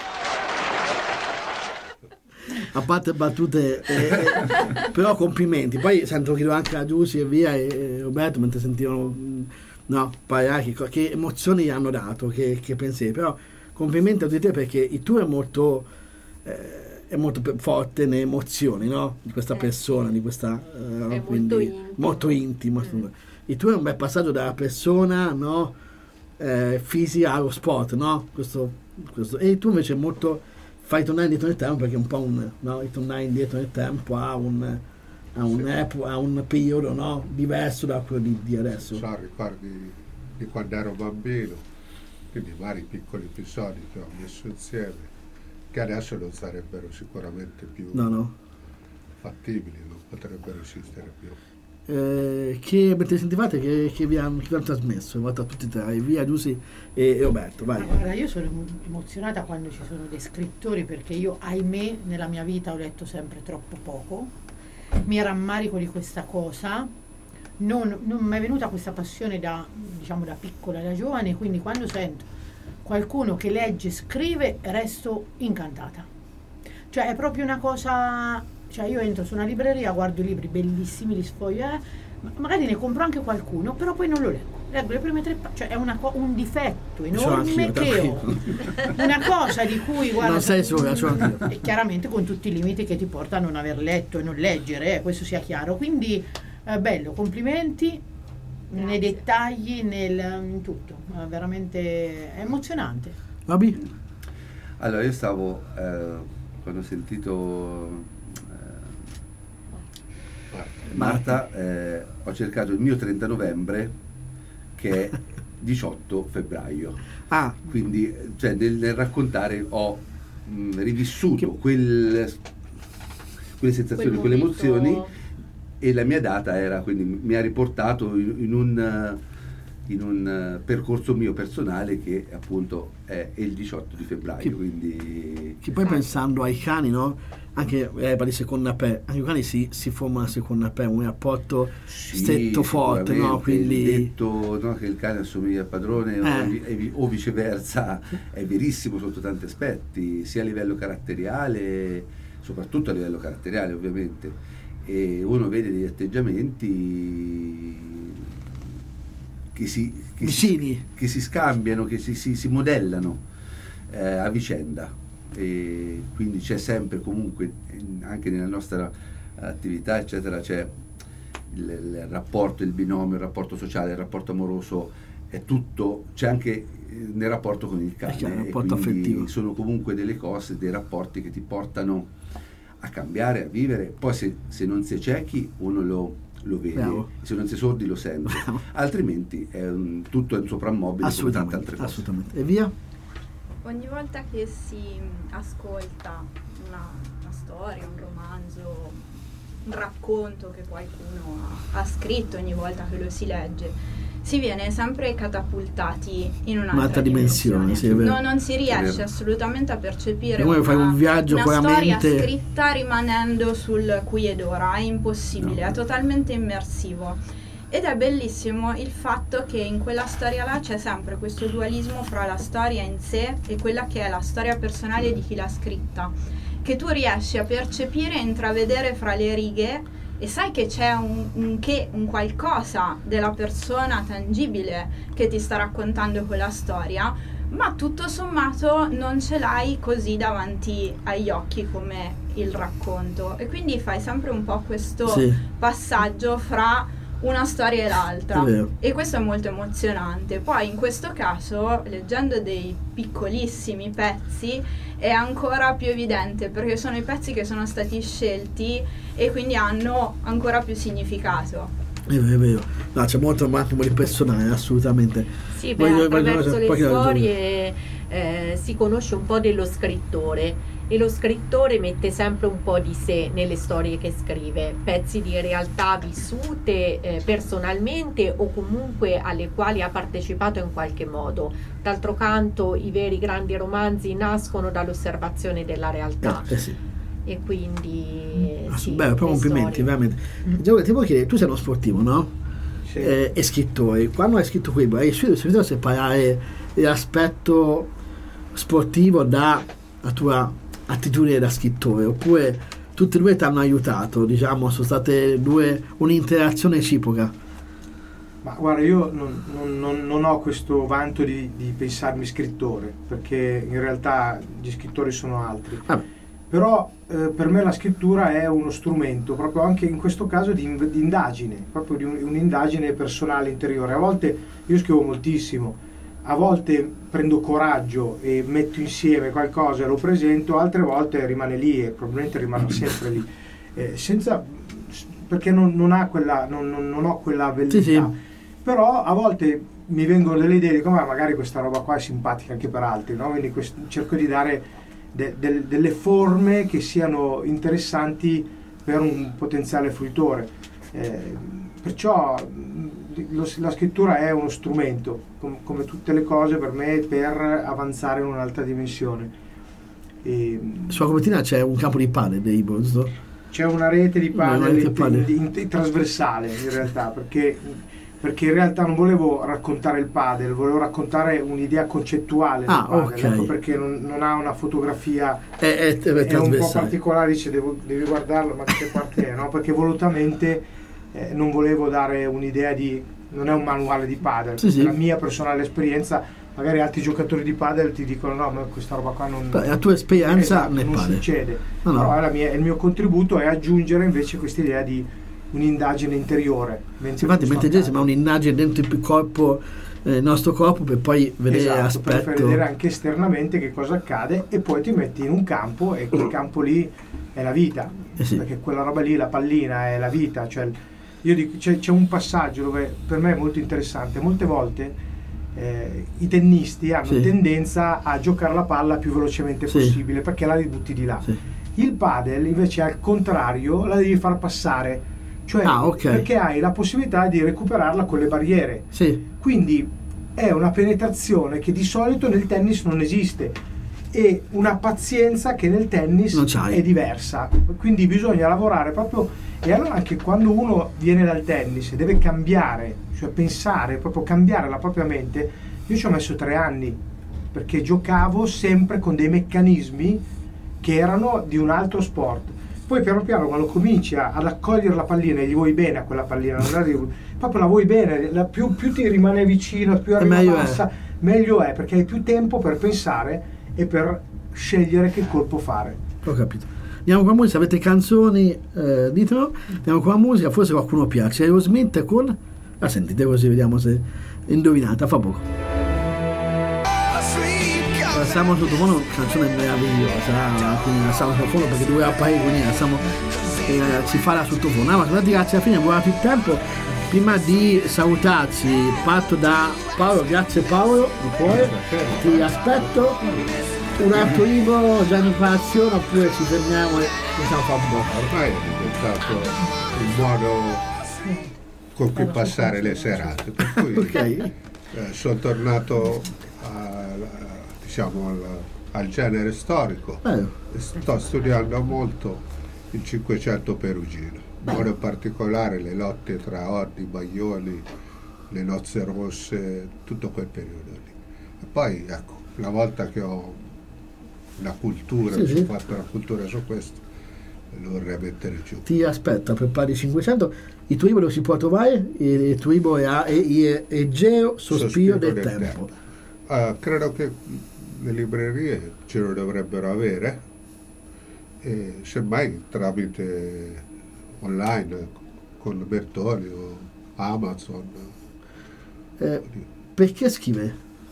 A parte battute, però complimenti. Poi sento che anche a Giussi e via e Roberto mentre sentivano parlare che emozioni gli hanno dato, che pensieri. Però complimenti a tutti te, perché il tuo è molto forte nelle emozioni, no? Di questa persona, di questa è quindi, molto intimo. Il tuo è un bel passaggio dalla persona, no? Fisica allo sport, no? Questo. E tu invece molto fai tornare indietro nel tempo, perché è un po' tornare indietro nel tempo a un periodo, no? Diverso da quello di adesso. So, ricordi di quando ero bambino, quindi vari piccoli episodi che ho messo insieme, che adesso non sarebbero sicuramente più fattibili, non potrebbero esistere più. Che mentre sentivate che vi hanno trasmesso a tutti e tre, via Giussi e Roberto, vai. Allora, io sono emozionata quando ci sono dei scrittori, perché io, ahimè, nella mia vita ho letto sempre troppo poco. Mi rammarico di questa cosa. Non mi è venuta questa passione da piccola, da giovane, quindi quando sento qualcuno che legge, scrive, resto incantata. Cioè è proprio una cosa. Cioè io entro su una libreria, guardo i libri bellissimi, li sfoglio, magari ne compro anche qualcuno, però poi non lo leggo le prime 3 pagine, cioè è un difetto enorme che ho, una cosa di cui, guarda, non sei sola, e chiaramente con tutti i limiti che ti porta a non aver letto e non leggere, questo sia chiaro, quindi bello, complimenti. Grazie. Nei dettagli, in tutto, veramente è emozionante. Vabbè. Allora io stavo quando ho sentito Marta, ho cercato il mio 30 novembre che è 18 febbraio. Quindi cioè, nel raccontare ho rivissuto quelle sensazioni, quelle emozioni, e la mia data era, quindi mi ha riportato in un percorso mio personale che appunto è il 18 di febbraio. Che poi pensando ai cani, no? Anche di seconda pelle, anche i cani si formano a seconda pelle, un rapporto stretto forte, no? Quindi il detto, no, che il cane assomiglia al padrone o viceversa è verissimo sotto tanti aspetti, sia a livello caratteriale, soprattutto a livello caratteriale ovviamente, e uno vede degli atteggiamenti che si scambiano, che si modellano a vicenda. E quindi c'è sempre comunque anche nella nostra attività eccetera c'è il rapporto, il binomio, il rapporto sociale, il rapporto amoroso, è tutto, c'è anche nel rapporto con il cane, il rapporto e quindi affettivo. sono comunque delle cose, dei rapporti che ti portano a cambiare, a vivere. Poi se non si è ciechi uno lo vede, Bravo. se non si è sordi lo sente, Bravo. altrimenti tutto è un soprammobile come tante altre cose. Assolutamente. E via? Ogni volta che si ascolta una storia, un romanzo, un racconto che qualcuno ha scritto, ogni volta che lo si legge, si viene sempre catapultati in un'altra dimensione. Sì, è vero. No, non si È riesce vero. assolutamente a percepire Come fai un viaggio una con la storia mente. scritta rimanendo sul qui ed ora. È impossibile, No. è totalmente immersivo. Ed è bellissimo il fatto che in quella storia là c'è sempre questo dualismo fra la storia in sé e quella che è la storia personale di chi l'ha scritta, che tu riesci a percepire e intravedere fra le righe, e sai che c'è un qualcosa della persona tangibile che ti sta raccontando quella storia, ma tutto sommato non ce l'hai così davanti agli occhi come il racconto, e quindi fai sempre un po' questo Sì. passaggio fra una storia e l'altra, È vero. e questo è molto emozionante. Poi in questo caso, leggendo dei piccolissimi pezzi, è ancora più evidente, perché sono i pezzi che sono stati scelti e quindi hanno ancora più significato. È vero. No, c'è molto di personale, assolutamente. Sì, Voglio- attraverso voglio- le poi che ragione. storie si conosce un po' dello scrittore, e lo scrittore mette sempre un po' di sé nelle storie che scrive, pezzi di realtà vissute personalmente o comunque alle quali ha partecipato in qualche modo. D'altro canto i veri grandi romanzi nascono dall'osservazione della realtà. Sì. E quindi sì, Beh, proprio le complimenti, storie. veramente. Giovanni, ti voglio chiedere, tu sei uno sportivo, no? Sì. E scrittore. Quando hai scritto qui, hai subito a separare l'aspetto sportivo dalla tua attitudine da scrittore, oppure tutte e due ti hanno aiutato, diciamo, sono state un'interazione reciproca? Ma guarda, io non ho questo vanto di pensarmi scrittore, perché in realtà gli scrittori sono altri. Vabbè. Però per me la scrittura è uno strumento, proprio anche in questo caso di indagine, proprio di un'indagine personale interiore. A volte io scrivo moltissimo, a volte prendo coraggio e metto insieme qualcosa e lo presento, altre volte rimane lì e probabilmente rimarrà sempre lì, perché non ho quella velleità. Sì. Però a volte mi vengono delle idee, come magari questa roba qua è simpatica anche per altri, no? Quindi cerco di dare delle forme che siano interessanti per un potenziale fruitore. Perciò la scrittura è uno strumento, come tutte le cose per me, per avanzare in un'altra dimensione. Sulla copertina c'è un campo di padel dei Bonzo. C'è una rete di padel padel. trasversale in realtà, perché in realtà non volevo raccontare il padel, volevo raccontare un'idea concettuale del padel, ok. ecco perché non ha una fotografia, È è un po' trasversale. particolare, dice devi guardarlo, ma che parte è, no? Perché volutamente non volevo dare un'idea non è un manuale di padel, Sì. la mia personale esperienza, magari altri giocatori di padel ti dicono no, ma questa roba qua non... La tua esperienza Esatto, nel non padel. succede. No. Però il mio contributo è aggiungere invece questa idea di un'indagine interiore. Infatti, mentre Gesù sembra un'indagine dentro il nostro corpo, per poi vedere per l'aspetto. vedere anche esternamente che cosa accade, e poi ti metti in un campo e quel campo lì è la vita, Sì. perché quella roba lì, la pallina, è la vita. Cioè, io dico, c'è un passaggio dove per me è molto interessante. Molte volte i tennisti hanno Sì. tendenza a giocare la palla più velocemente Sì. possibile, perché la ributti di là. Sì. Il padel invece al contrario la devi far passare, cioè ok. perché hai la possibilità di recuperarla con le barriere. Sì. Quindi è una penetrazione che di solito nel tennis non esiste, e una pazienza che nel tennis Non c'hai. è diversa. Quindi bisogna lavorare proprio. E allora anche quando uno viene dal tennis e deve cambiare, cioè pensare, proprio cambiare la propria mente, io ci ho messo 3 anni, perché giocavo sempre con dei meccanismi che erano di un altro sport. Poi piano piano quando cominci ad accogliere la pallina e gli vuoi bene a quella pallina, proprio la vuoi bene, più ti rimane vicino, più arriva meglio bassa, meglio è, perché hai più tempo per pensare e per scegliere che colpo fare. Ho capito. Andiamo con la musica, avete canzoni, ditelo. Andiamo con la musica, forse qualcuno piace. Aerosmith con... La sentite così, vediamo se indovinata, fa poco. A sweet passiamo sottofondo una canzone meravigliosa, quindi la stiamo sottofondo perché doveva apparire, quindi la stiamo, ci fa la sottofondo. Ma scusate ragazzi, alla fine buono il tempo. Prima di salutarci parto da Paolo, grazie Paolo, di cuore, ti aspetto un altro libro già in preparazione oppure ci fermiamo e possiamo fare un po'. Ormai è diventato un modo con cui passare le serate, per cui Ok. sono tornato al genere storico. E sto studiando molto il 500 perugino, in modo particolare le lotte tra Ordi, Baglioni, le nozze rosse, tutto quel periodo lì. E poi ecco, una volta che ho una cultura, Sì, mi sì. sono fatto una cultura su questo, lo vorrei mettere giù. Ti aspetta per pari 500. Il tuo libro lo si può trovare? Il tuo libro è Egeo Sospiro del Tempo. Credo che le librerie ce lo dovrebbero avere, e semmai tramite online con Bertoni o Amazon. Perché scrive?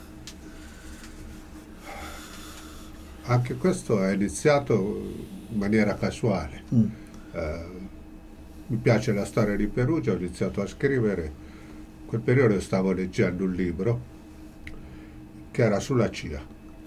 Anche questo è iniziato in maniera casuale. Mi piace la storia di Perugia, ho iniziato a scrivere. In quel periodo stavo leggendo un libro che era sulla CIA.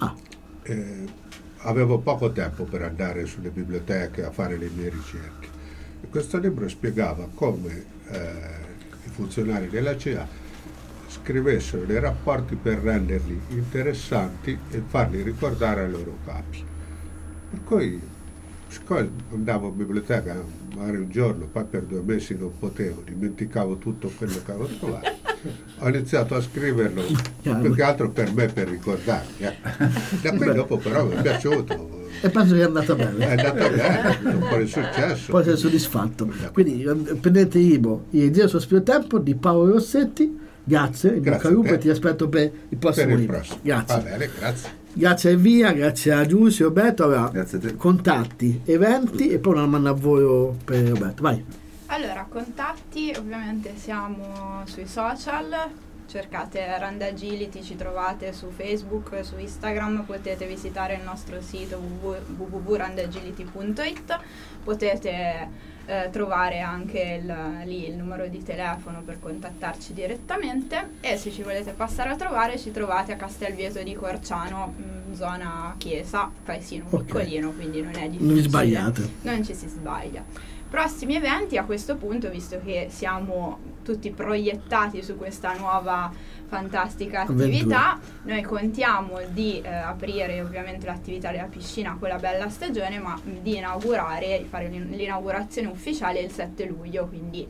Avevo poco tempo per andare sulle biblioteche a fare le mie ricerche. E questo libro spiegava come i funzionari della CIA scrivessero dei rapporti per renderli interessanti e farli ricordare ai loro capi. Per cui, siccome andavo in biblioteca magari un giorno, poi per 2 mesi non potevo, dimenticavo tutto quello che avevo trovato, ho iniziato a scriverlo più che altro per me, per ricordarmi. Da qui dopo però mi è piaciuto. E penso che è andata bene. È andato bene, ha avuto un po' di successo. Poi sei soddisfatto. Quindi prendete il libro Egeo Sospiro del Tempo di Paolo Rossetti. Grazie, in bocca al lupo, e ti aspetto per il prossimo Per il libro. prossimo. Grazie. Va bene, grazie. Grazie a Via, grazie a Giussi, Roberto. Allora, Grazie a te. contatti, eventi e poi una manda a voi per Roberto. Vai. Allora, contatti, ovviamente siamo sui social, cercate Rand Agility, ci trovate su Facebook, su Instagram, potete visitare il nostro sito www.randagility.it, potete trovare anche lì il numero di telefono per contattarci direttamente, e se ci volete passare a trovare ci trovate a Castelvieto di Corciano, zona Chiesa, paesino piccolino, quindi non è difficile. Non vi sbagliate. Non ci si sbaglia. Prossimi eventi a questo punto, visto che siamo tutti proiettati su questa nuova fantastica attività, noi contiamo di aprire ovviamente l'attività della piscina con la bella stagione, ma di fare l'inaugurazione ufficiale il 7 luglio, quindi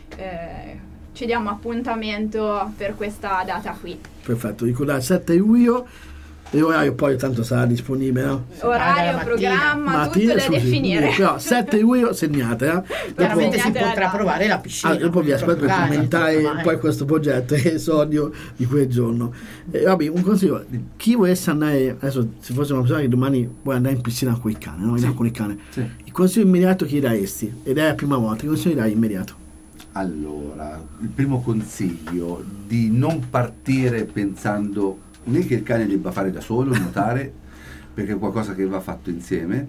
ci diamo appuntamento per questa data qui. Perfetto, ricordate 7 luglio. L'orario poi tanto sarà disponibile, no? Orario, programma, tutto da definire. Però 7 luglio segnate, Chiaramente si Dopo- potrà provare la piscina. dopo vi aspetto per commentare poi questo progetto e esordio di quel giorno. Vabbè, un consiglio: chi volesse andare, adesso se fosse una persona che domani vuole andare in piscina con il cane, no? Con il cane, il consiglio immediato che gli daresti? Ed è la prima volta, che consiglio gli dai immediato? Allora, il primo consiglio: di non partire pensando né che il cane debba fare da solo, nuotare, perché è qualcosa che va fatto insieme,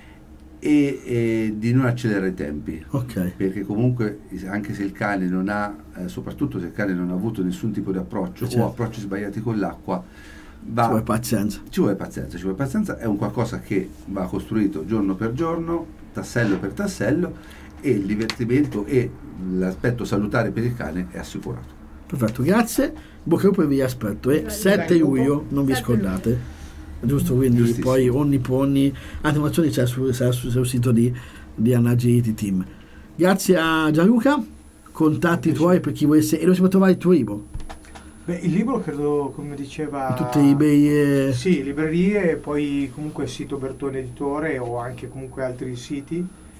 e di non accelerare i tempi, perché comunque anche se il cane non ha, soprattutto se il cane non ha avuto nessun tipo di approccio o approcci sbagliati con l'acqua, ci vuole pazienza. Ci vuole pazienza, è un qualcosa che va costruito giorno per giorno, tassello per tassello, e il divertimento e l'aspetto salutare per il cane è assicurato. Perfetto, grazie. Bocca al lupo e vi aspetto. E 7 luglio, non vi scordate. Giusto, quindi poi ogni informazioni c'è sul sito di Rand Agility Team. Grazie a Gianluca. Contatti tuoi per chi volesse, e lo si può trovare il tuo libro. Beh, il libro credo, come diceva, tutte le librerie. Sì, librerie, e poi comunque il sito Bertone Editore o anche comunque altri siti.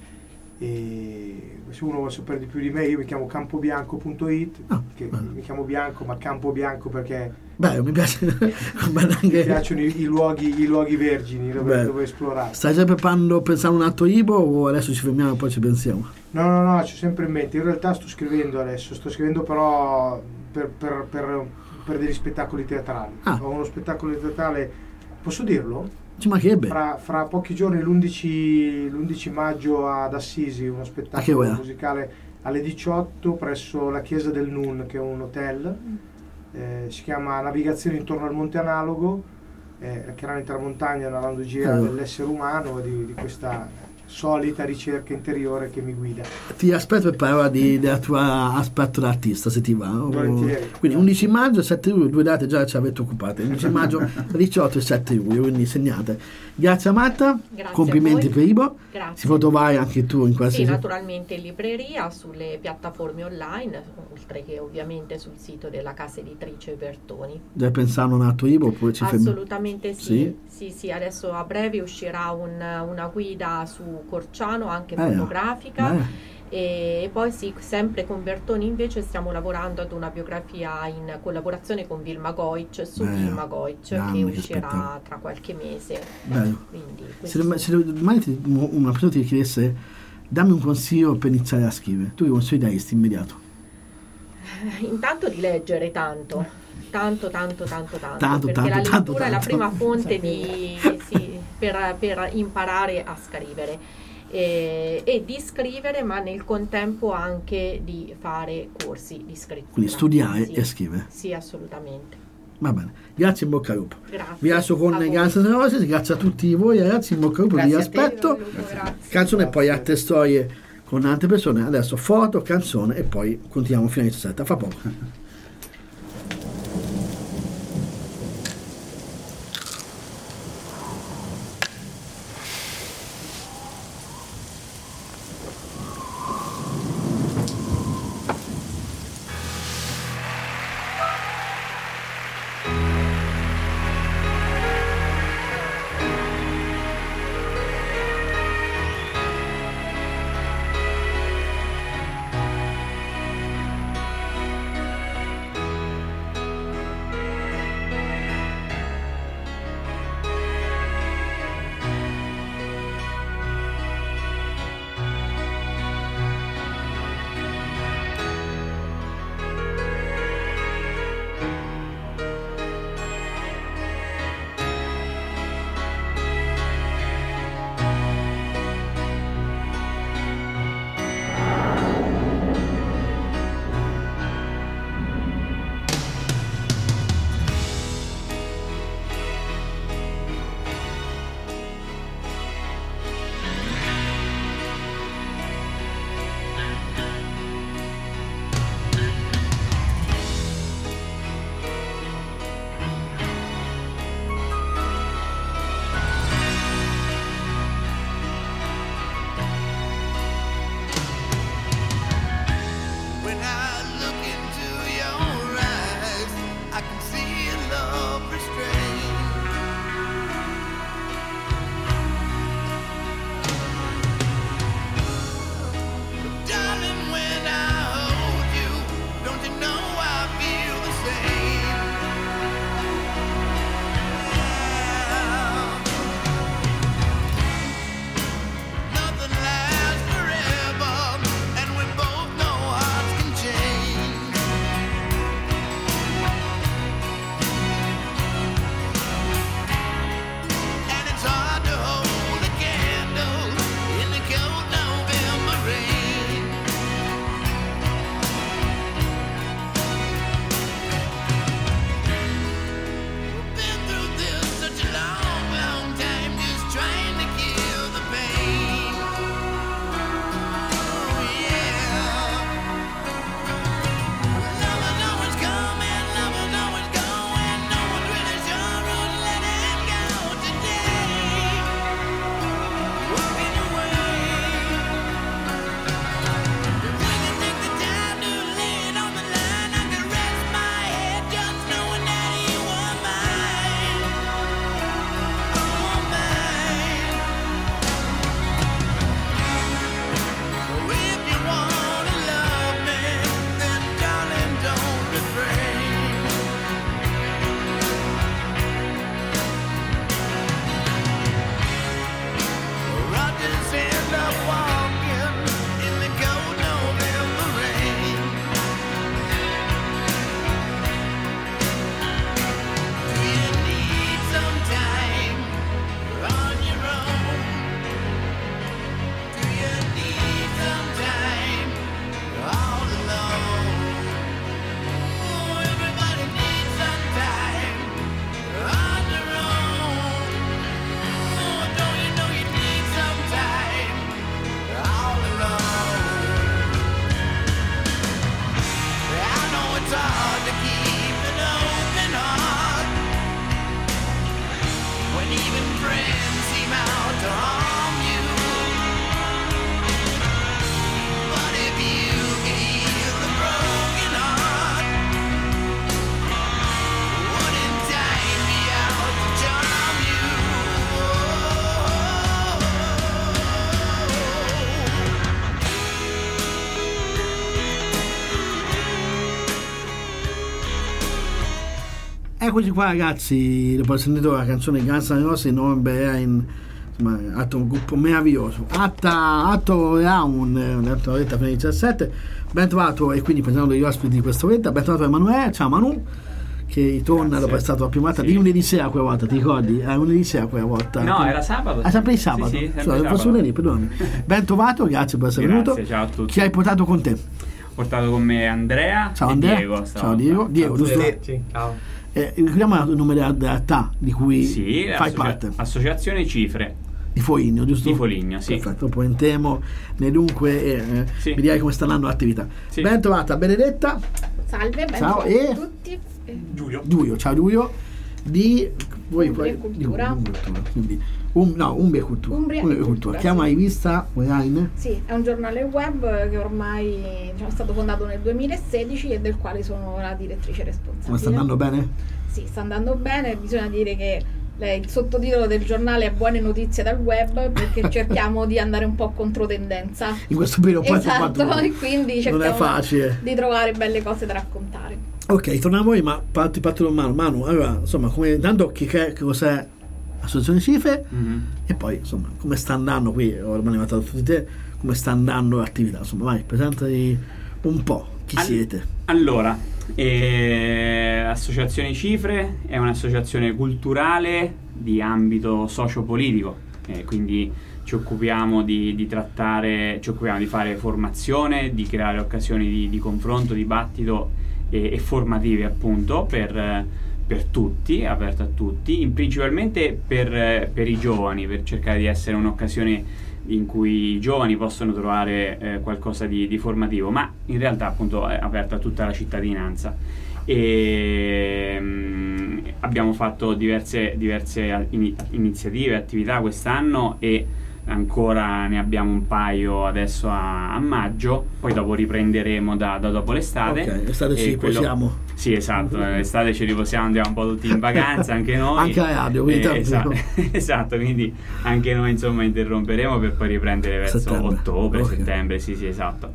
E se uno vuole sapere di più di me, io mi chiamo campobianco.it, mi chiamo Bianco, ma Campo Bianco perché mi piace. Mi piacciono i luoghi vergini dove esplorare. Stai già pensando un altro libro o adesso ci fermiamo e poi ci pensiamo? No, c'ho sempre in mente. In realtà sto scrivendo però per degli spettacoli teatrali. Ho uno spettacolo teatrale Posso dirlo? Ci mancherebbe. Fra pochi giorni, l'11 maggio ad Assisi, uno spettacolo musicale alle 18 presso la chiesa del Nun, che è un hotel. Si chiama Navigazione intorno al Monte Analogo, chiaramente la montagna è una analogia dell'essere umano, di questa solita ricerca interiore che mi guida. Ti aspetto per parlare del tuo aspetto d'artista, se ti va. Volentieri. Quindi 11 maggio e 7 luglio, 2 date già ci avete occupate, 11 maggio, 18 e 7 luglio, quindi segnate. Grazie a Marta, grazie, complimenti per Ibo. Grazie. Si può trovare anche tu in qualsiasi... Sì, naturalmente in libreria, sulle piattaforme online, oltre che ovviamente sul sito della casa editrice Bertoni. Già pensando un altro Ibo oppure ci fermiamo? Assolutamente sì. Sì, adesso a breve uscirà una guida su Corciano, anche fotografica. E poi sì, sempre con Bertoni invece stiamo lavorando ad una biografia in collaborazione con Vilma Goic su Vilma Goic, che uscirà tra qualche mese. Quindi, se domani una persona ti chiedesse dammi un consiglio per iniziare a scrivere, tu che consiglio daresti immediato? Intanto di leggere tanto, perché la lettura è la prima fonte per imparare a scrivere. E di scrivere, ma nel contempo anche di fare corsi di scrittura. Quindi studiare e scrivere. Sì, assolutamente. Va bene, grazie, in bocca al lupo. Grazie. Vi lascio con Guns N' Roses, grazie a tutti voi ragazzi, in bocca al lupo, vi aspetto. Canzone e poi altre storie con altre persone. Adesso foto, canzone e poi continuiamo fino alle 17. A fra poco. Eccoci qua ragazzi, dopo aver sentito la canzone Guns N' Roses, November Rain, insomma, Atto un gruppo meraviglioso. Atto Round, un'altra oretta fino alle 17. Ben trovato, e quindi presentando gli ospiti di questa oretta, ben trovato Emanuele, ciao Manu, che torna dopo essere stato la prima volta di lunedì sera quella volta, ti ricordi? Era lunedì sera quella volta. No, era sabato. Ah, sempre il sabato. Sì, sempre forse lunedì, perdonami. Ben trovato, grazie per essere venuto. Ciao a tutti. Chi hai portato con te? Ho portato con me Andrea Ciao e Andrea. Diego. Ciao Diego. Diego, giusto? Sì, ciao. Ricordiamo il nome della realtà di cui fai parte. Associazione Cifre Di Foligno, giusto? di Foligno, sì. Perfetto, poi entriamo ne dunque Sì. mi direi come sta andando l'attività. Sì. Ben trovata Benedetta. Salve, ben Ciao, trovati e? a tutti. Giulio, ciao Giulio. Di voi Umbria e Cultura. Quindi Umbria e Cultura. Umbria e Cultura, Che mai sì. vista online? Sì, è un giornale web che ormai è stato fondato nel 2016 e del quale sono la direttrice responsabile. Come sta andando bene? Sì, sta andando bene, bisogna dire che il sottotitolo del giornale è Buone notizie dal web, perché cerchiamo di andare un po' controtendenza. In questo periodo poi Esatto, e quindi non è cerchiamo facile. di trovare belle cose da raccontare. Ok, torniamo a voi, ma parto da Manu. Allora, insomma, intanto che cos'è Associazione Cifre e poi, insomma, come sta andando qui, ormai è arrivato tutti te, come sta andando l'attività, insomma, vai, presentati un po', chi siete? Allora, Associazione Cifre è un'associazione culturale di ambito sociopolitico, quindi ci occupiamo di trattare, ci occupiamo di fare formazione, di creare occasioni di confronto, dibattito e formative appunto per tutti, aperto a tutti, principalmente per i giovani, per cercare di essere un'occasione in cui i giovani possono trovare qualcosa di formativo, ma in realtà appunto è aperta a tutta la cittadinanza. E abbiamo fatto diverse iniziative, attività quest'anno e ancora ne abbiamo un paio adesso a maggio, poi dopo riprenderemo da dopo l'estate. Ok, l'estate ci riposiamo. Sì, esatto, l'estate ci riposiamo, andiamo un po' tutti in vacanza, anche noi. Anche la radio, quindi esatto, quindi anche noi insomma interromperemo per poi riprendere verso settembre. ottobre, Okay. settembre, sì, esatto.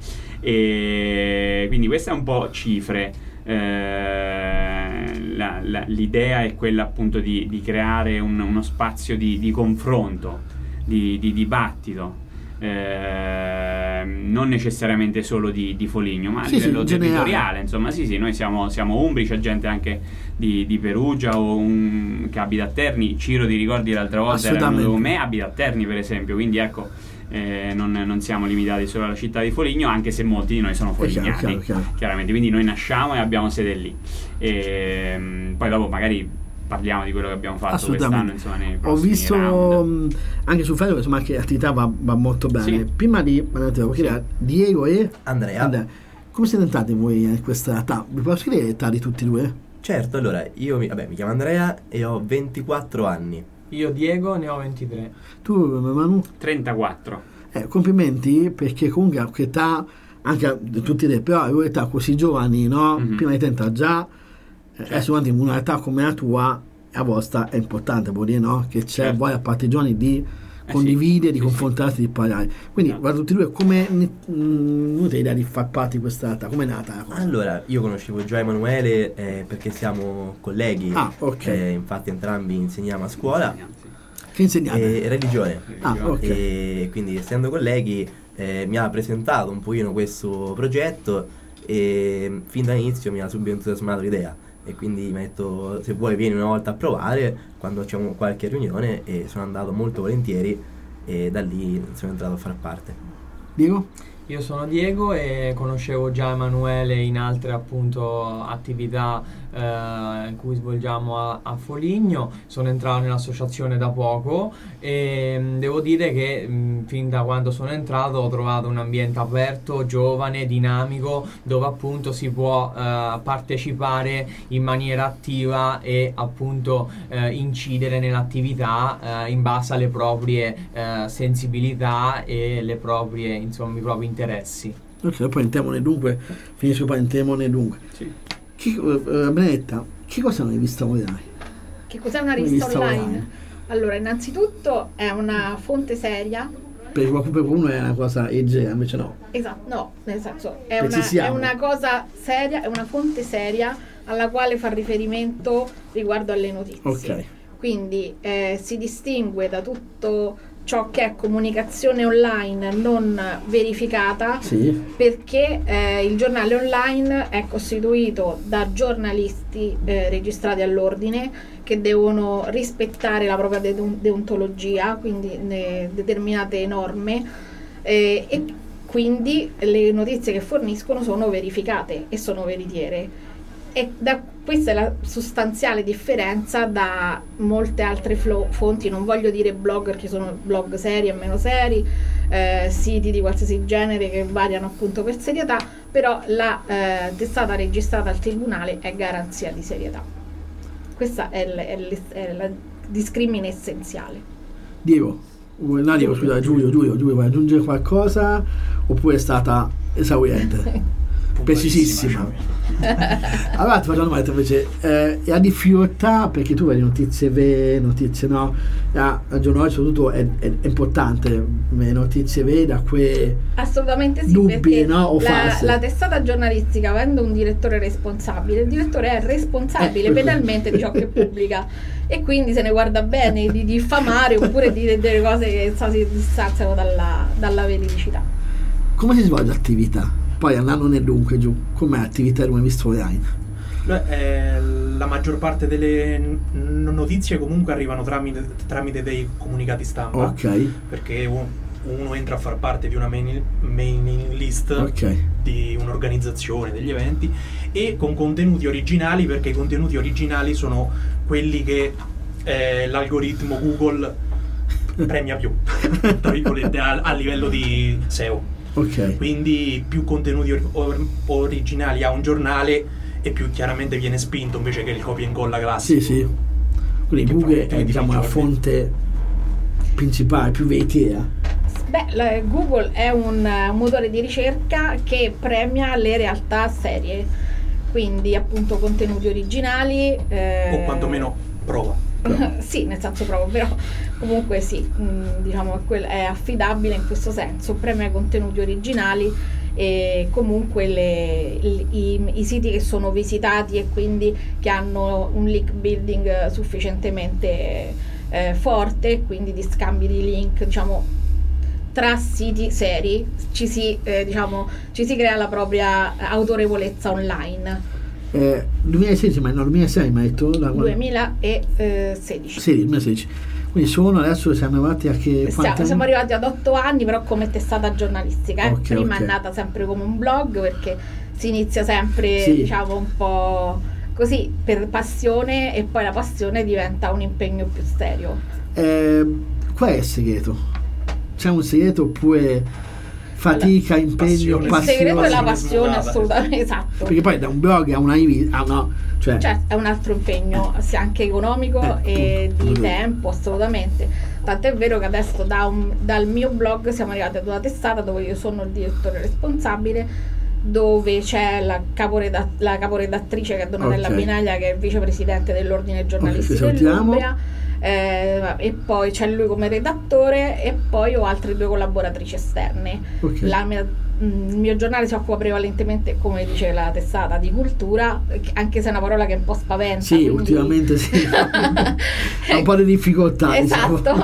E quindi questa è un po' Cifre. L'idea è quella appunto di creare uno spazio di confronto, di dibattito, non necessariamente solo di Foligno, ma a livello territoriale, insomma. Sì, noi siamo umbri, c'è gente anche di Perugia o che abita a Terni. Ciro, ti ricordi l'altra volta era venuto con me, abita a Terni per esempio, quindi ecco, non siamo limitati solo alla città di Foligno, anche se molti di noi sono folignati, chiaramente, quindi noi nasciamo e abbiamo sede lì, poi dopo magari parliamo di quello che abbiamo fatto quest'anno, insomma, nei prossimi Ho visto round. Anche su Facebook, insomma, che l'attività va molto bene. Sì. Prima di Diego e Andrea. Come siete entrati voi in questa età? Vi posso chiedere l'età di tutti e due? Certo, allora io mi chiamo Andrea e ho 24 anni. Io Diego ne ho 23. Tu Manu? 34. Complimenti, perché comunque a quest'età, anche tutti e tre, però a età così giovani, no? Prima di te entra già. Adesso in un'età come la tua, la vostra, è importante, vuol dire, no? Che c'è voi a parte giovani di condividere, di confrontarsi, di parlare. Quindi guarda, tutti e due, come avete l'idea di far parte di questa età? Come è nata la cosa? Allora, io conoscevo già Emanuele perché siamo colleghi. Ok. Infatti entrambi insegniamo a scuola. Che insegnate? Religione. Ok. E quindi essendo colleghi mi ha presentato un pochino questo progetto e fin dall'inizio mi ha subito entusiasmato l'idea. E quindi mi ha detto: se vuoi vieni una volta a provare quando facciamo qualche riunione, e sono andato molto volentieri e da lì sono entrato a far parte. Diego? Io sono Diego e conoscevo già Emanuele in altre appunto attività in cui svolgiamo a Foligno. Sono entrato nell'associazione da poco e devo dire che fin da quando sono entrato ho trovato un ambiente aperto, giovane, dinamico, dove appunto si può partecipare in maniera attiva e appunto incidere nell'attività in base alle proprie sensibilità e le proprie, insomma, i propri interessi. Ok, poi entriamo nel dunque, finisco poi entriamo nel dunque. Sì. Benedetta, che cosa è una rivista online? Che cos'è una rivista online? Allora, innanzitutto è una fonte seria. Per qualcuno è una cosa egea, invece no. Esatto, no, nel senso è una cosa seria, è una fonte seria alla quale fa riferimento riguardo alle notizie. Ok. Quindi si distingue da tutto ciò che è comunicazione online non verificata, Sì. perché il giornale online è costituito da giornalisti registrati all'ordine che devono rispettare la propria deontologia, quindi determinate norme, e quindi le notizie che forniscono sono verificate e sono veritiere. E questa è la sostanziale differenza da molte altre fonti, non voglio dire blog perché sono blog seri e meno seri, siti di qualsiasi genere che variano appunto per serietà, però la testata registrata al tribunale è garanzia di serietà. Questa è la discrimine essenziale. Diego, scusa, Giulio, vuoi aggiungere qualcosa oppure è stata esauriente? Precisissima. Allora ti faccio una domanda invece, e ha difficoltà perché tu vedi notizie vere, notizie no, al giorno d'oggi soprattutto è importante le notizie vere da quei assolutamente sì, dubbi, perché no, o false. La testata giornalistica, avendo un direttore responsabile, il direttore è responsabile penalmente di ciò che pubblica e quindi se ne guarda bene di diffamare oppure di delle cose che si distanziano dalla veridicità. Come si svolge l'attività? Poi andando nel dunque giù, com'è l'attività come visto online? La maggior parte delle notizie comunque arrivano tramite dei comunicati stampa, Ok. perché uno entra a far parte di una mailing list, Ok. di un'organizzazione, degli eventi, e con contenuti originali, perché i contenuti originali sono quelli che l'algoritmo Google premia più tra virgolette, a livello di SEO. Ok. Quindi più contenuti originali ha un giornale e più chiaramente viene spinto invece che il copia e incolla classico. Sì. Quindi Google è diciamo la fonte principale, più veritiera. Beh, Google è un motore di ricerca che premia le realtà serie, quindi appunto contenuti originali. O quantomeno prova. Sì, nel senso proprio, però comunque sì, diciamo che è affidabile in questo senso, premia contenuti originali e comunque i siti che sono visitati e quindi che hanno un link building sufficientemente forte, quindi di scambi di link, diciamo, tra siti seri ci si crea la propria autorevolezza online. 2016, ma no, 2006 mi hai detto? 2016. Sì, 2016. Quindi adesso siamo arrivati a che? Siamo arrivati ad 8 anni, però come testata giornalistica. Prima ok. è nata sempre come un blog, perché si inizia sempre, Sì. diciamo, un po' così per passione e poi la passione diventa un impegno più serio. Qual è il segreto? C'è un segreto oppure fatica, impegno, passione? Il segreto è la passione, assolutamente, esatto. Perché poi da un blog a una cioè è un altro impegno, sia anche economico e di tempo, assolutamente. Tant'è vero che adesso dal mio blog siamo arrivati ad una testata dove io sono il direttore responsabile, dove c'è la caporedattrice che è Donatella Binaglia, che è vicepresidente dell'ordine giornalisti dell'Umbria. E poi c'è lui come redattore e poi ho altre 2 collaboratrici esterne. Il mio giornale si occupa prevalentemente, come dice la testata, di cultura, anche se è una parola che un po' spaventa. Sì, quindi ultimamente sì. Ha un po' di difficoltà. Esatto.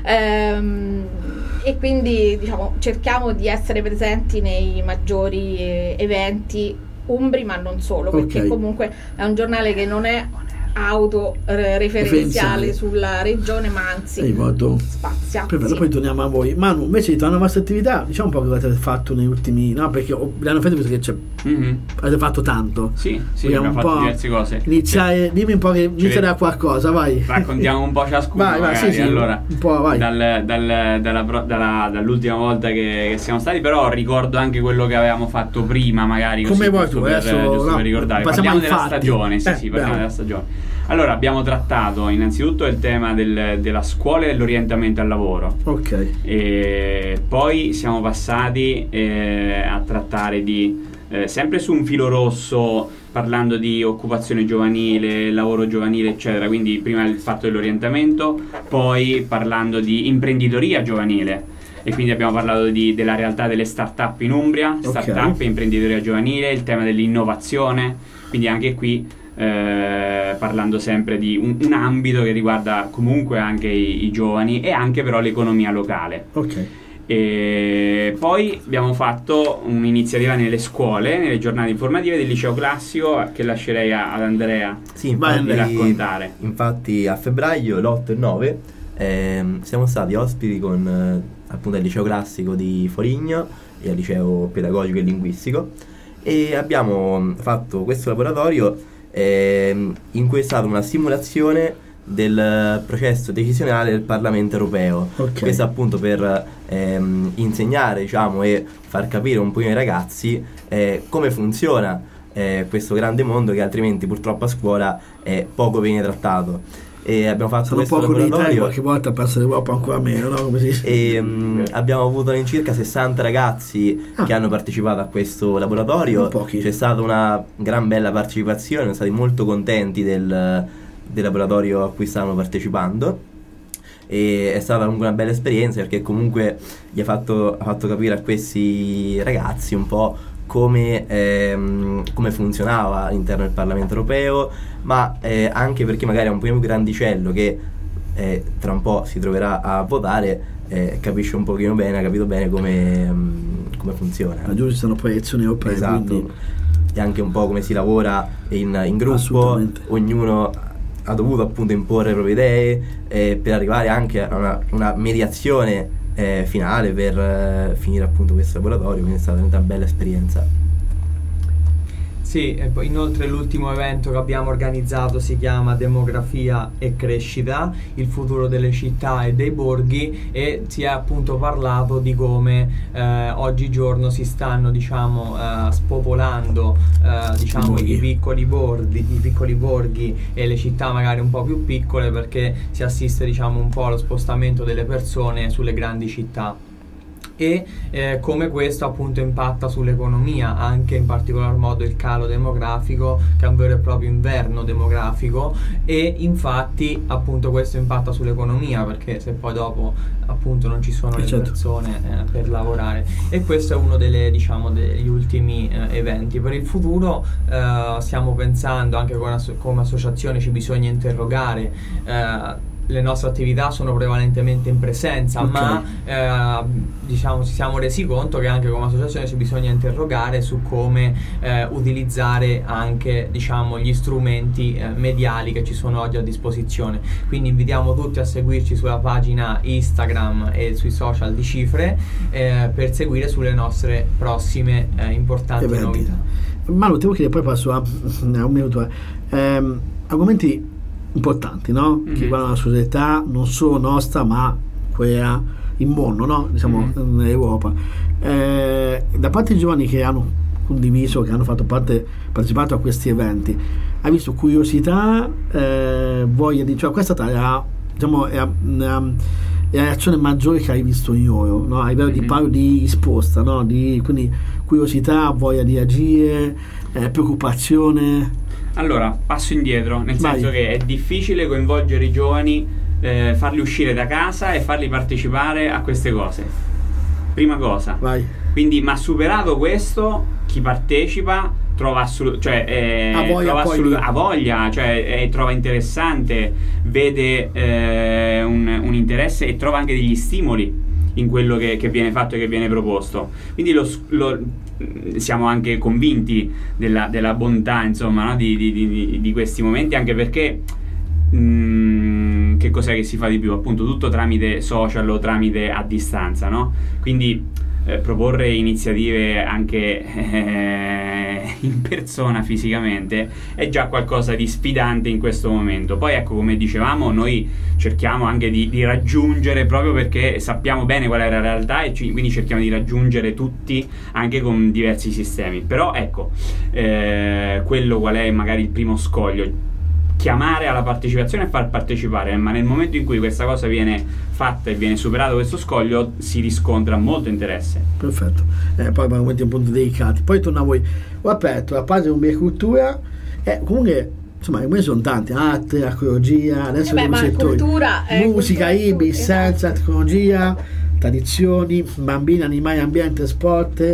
E quindi diciamo cerchiamo di essere presenti nei maggiori eventi umbri, ma non solo, perché comunque è un giornale che non è autoreferenziale sulla regione, ma anzi spazia. Perfetto, poi torniamo a voi. Manu, invece di tornare alla vostra attività, diciamo un po' cosa avete fatto negli ultimi, no? Perché l'hanno fatto perché avete fatto tanto. Sì, abbiamo fatto diverse cose. Dimmi un po' che inizia da qualcosa, vai. Raccontiamo un po' ciascuno. Vai, sì, allora, un po', vai. Dall'ultima volta che siamo stati, però ricordo anche quello che avevamo fatto prima, magari così, come vuoi tu, giusto per ricordare. Parliamo della stagione, parliamo della stagione. Allora, abbiamo trattato innanzitutto il tema della scuola e dell'orientamento al lavoro. Ok. E poi siamo passati a trattare di sempre su un filo rosso, parlando di occupazione giovanile, lavoro giovanile, eccetera. Quindi prima il fatto dell'orientamento, poi parlando di imprenditoria giovanile. E quindi abbiamo parlato della realtà delle start-up in Umbria, start-up e imprenditoria giovanile, il tema dell'innovazione. Quindi anche qui parlando sempre di un ambito che riguarda comunque anche i giovani e anche però l'economia locale. Ok. E poi abbiamo fatto un'iniziativa nelle scuole, nelle giornate informative del liceo classico, che lascerei ad Andrea di raccontare. Infatti a febbraio, l'8 e 9, siamo stati ospiti con appunto il liceo classico di Foligno e il liceo pedagogico e linguistico, e abbiamo fatto questo laboratorio in cui è stata una simulazione del processo decisionale del Parlamento europeo. Questo appunto per insegnare, diciamo, e far capire un po' ai ragazzi come funziona questo grande mondo che altrimenti purtroppo a scuola poco viene trattato. E abbiamo fatto questo laboratorio, qualche volta passa l'Europa ancora meno, no? Come si dice? E abbiamo avuto all'incirca 60 ragazzi che hanno partecipato a questo laboratorio. C'è stata una gran bella partecipazione, siamo stati molto contenti del laboratorio a cui stavano partecipando, e è stata comunque una bella esperienza, perché comunque ha fatto capire a questi ragazzi un po' come funzionava all'interno del Parlamento europeo, ma anche perché magari è un po' più grandicello che tra un po' si troverà a votare, capisce un pochino bene, ha capito bene come funziona. Ma giusto, sono proiezioni europee, esatto, quindi... e anche un po' come si lavora in gruppo. Ognuno ha dovuto appunto imporre le proprie idee per arrivare anche a una mediazione finale per finire appunto questo laboratorio, quindi è stata una bella esperienza. Sì, e poi inoltre l'ultimo evento che abbiamo organizzato si chiama Demografia e Crescita, il futuro delle città e dei borghi, e si è appunto parlato di come oggigiorno si stanno, diciamo, spopolando diciamo i piccoli borghi e le città magari un po' più piccole, perché si assiste, diciamo, un po' allo spostamento delle persone sulle grandi città. E come questo appunto impatta sull'economia, anche in particolar modo il calo demografico, che è un vero e proprio inverno demografico, e infatti appunto questo impatta sull'economia, perché se poi dopo appunto non ci sono le persone per lavorare, e questo è uno degli ultimi eventi. Per il futuro stiamo pensando, anche come associazione ci bisogna interrogare, le nostre attività sono prevalentemente in presenza, ma diciamo ci siamo resi conto che anche come associazione ci bisogna interrogare su come utilizzare anche, diciamo, gli strumenti mediali che ci sono oggi a disposizione. Quindi invitiamo tutti a seguirci sulla pagina Instagram e sui social di Cifre per seguire sulle nostre prossime importanti novità. Manu, ti devo chiedere, poi passo a un minuto. Argomenti importanti, no? Che riguardano la società, non solo nostra, ma quella in mondo, no? Diciamo in Europa. Da parte dei giovani che hanno condiviso, che hanno partecipato a questi eventi, hai visto curiosità, voglia di, cioè questa è la reazione maggiore che hai visto in loro, no? A livello di paro di risposta, no? Quindi curiosità, voglia di agire, preoccupazione. Allora, passo indietro, nel senso che è difficile coinvolgere i giovani, farli uscire da casa e farli partecipare a queste cose. Prima cosa. Quindi, ma superato questo, chi partecipa trova voglia, cioè trova interessante, vede un interesse e trova anche degli stimoli in quello che viene fatto e che viene proposto. Quindi siamo anche convinti della bontà, insomma, no? di questi momenti, anche perché che cos'è che si fa di più? Appunto tutto tramite social o tramite a distanza, no? Quindi proporre iniziative anche in persona, fisicamente, è già qualcosa di sfidante in questo momento. Poi ecco, come dicevamo, noi cerchiamo anche di raggiungere, proprio perché sappiamo bene qual è la realtà, e quindi cerchiamo di raggiungere tutti anche con diversi sistemi. Però ecco, quello qual è magari il primo scoglio? Chiamare alla partecipazione e far partecipare, ma nel momento in cui questa cosa viene fatta e viene superato questo scoglio, si riscontra molto interesse. Perfetto. Poi momenti un punto delicati. Poi torna a voi. Ho aperto la pagina di cultura, comunque insomma i sono tanti: arte, archeologia, adesso abbiamo settori, musica, ibis, scienza, tecnologia, tradizioni, bambini, animali, ambiente, sport,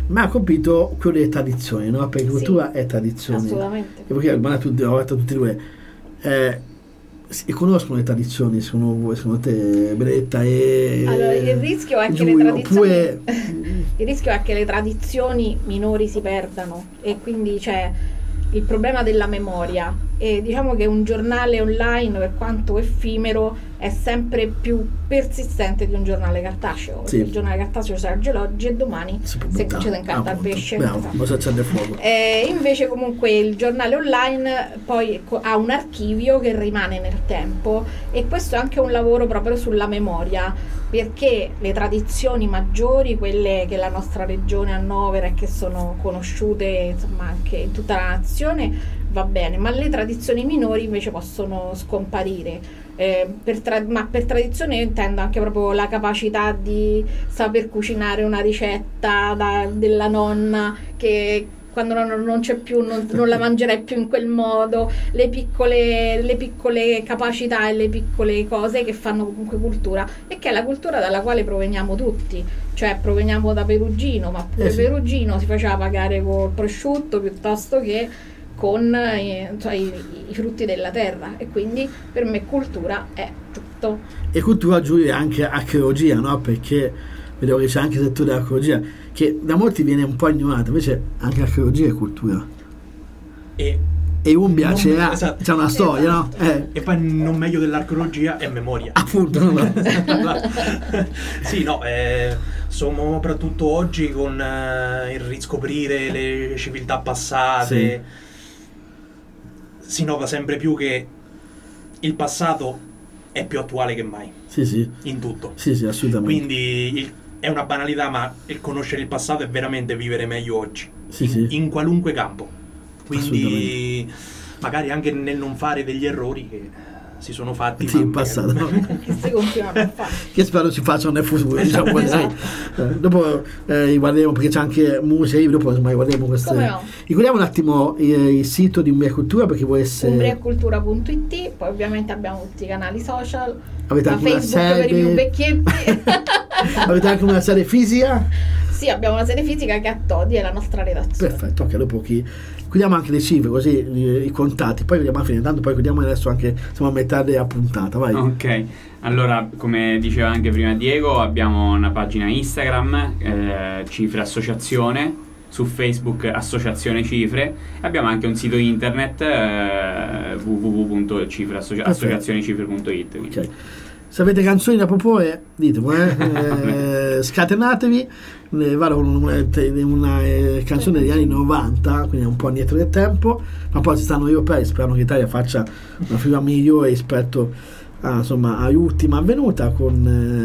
Ma ha colpito quello delle tradizioni, no? Perché cultura è tradizione. Assolutamente. E perché ho detto tutti e due, si conoscono le tradizioni secondo te, Benedetta? Allora, il rischio è che Giulio, le tradizioni oppure... il rischio è che le tradizioni minori si perdano, e quindi c'è il problema della memoria, e diciamo che un giornale online, per quanto effimero, è sempre più persistente di un giornale cartaceo. Sì. Il giornale cartaceo serge oggi e domani se c'è in carta al pesce. Bravo, ma si accende il fuoco. Invece comunque il giornale online poi ha un archivio che rimane nel tempo, e questo è anche un lavoro proprio sulla memoria, perché le tradizioni maggiori, quelle che la nostra regione annovera e che sono conosciute insomma anche in tutta la nazione, va bene, ma le tradizioni minori invece possono scomparire. Ma per tradizione io intendo anche proprio la capacità di saper cucinare una ricetta della nonna, che quando non c'è più non la mangerai più in quel modo, le piccole capacità e le piccole cose che fanno comunque cultura, e che è la cultura dalla quale proveniamo tutti. Cioè proveniamo da Perugino, ma pure Perugino si faceva pagare col prosciutto piuttosto che con i frutti della terra, e quindi per me cultura è tutto. E cultura, Giulio, è anche archeologia, no? Perché vedo che c'è anche il settore dell'archeologia che da molti viene un po' ignorato, invece anche l'archeologia è cultura. E Umbria esatto. c'è una storia, no? E poi non meglio dell'archeologia è memoria. Appunto. No. Sì, no, soprattutto oggi con il riscoprire le civiltà passate, si nota sempre più che il passato è più attuale che mai. Sì. In tutto. Sì, assolutamente. Quindi è una banalità, ma il conoscere il passato è veramente vivere meglio oggi. In qualunque campo. Quindi magari anche nel non fare degli errori che si sono fatti in passato, no? Che si continuano a fare, che spero si facciano nel futuro, diciamo. Dopo guarderemo, perché c'è anche musei, dopo guarderemo queste. No? Ricordiamo un attimo il sito di Umbria Cultura, perché può essere umbriacultura.it. Poi ovviamente abbiamo tutti i canali social, avete anche Facebook una per i più vecchietti. Avete anche una serie fisica? Sì, abbiamo una serie fisica che a Todi è la nostra redazione. Perfetto, ok, dopo chiudiamo anche le cifre, così i contatti, poi vediamo a fine, tanto poi chiudiamo adesso anche, siamo a metà della puntata, vai. Ok, allora come diceva anche prima Diego, abbiamo una pagina Instagram, Cifre Associazione, su Facebook Associazione Cifre, e abbiamo anche un sito internet, www.associazionecifre.it. Ok. Se avete canzoni da proporre, ditemi, scatenatevi. Vado con una canzone degli anni 90, quindi è un po' indietro del tempo, ma poi ci stanno gli europei, sperano che l'Italia faccia una figura migliore rispetto all'ultima avvenuta con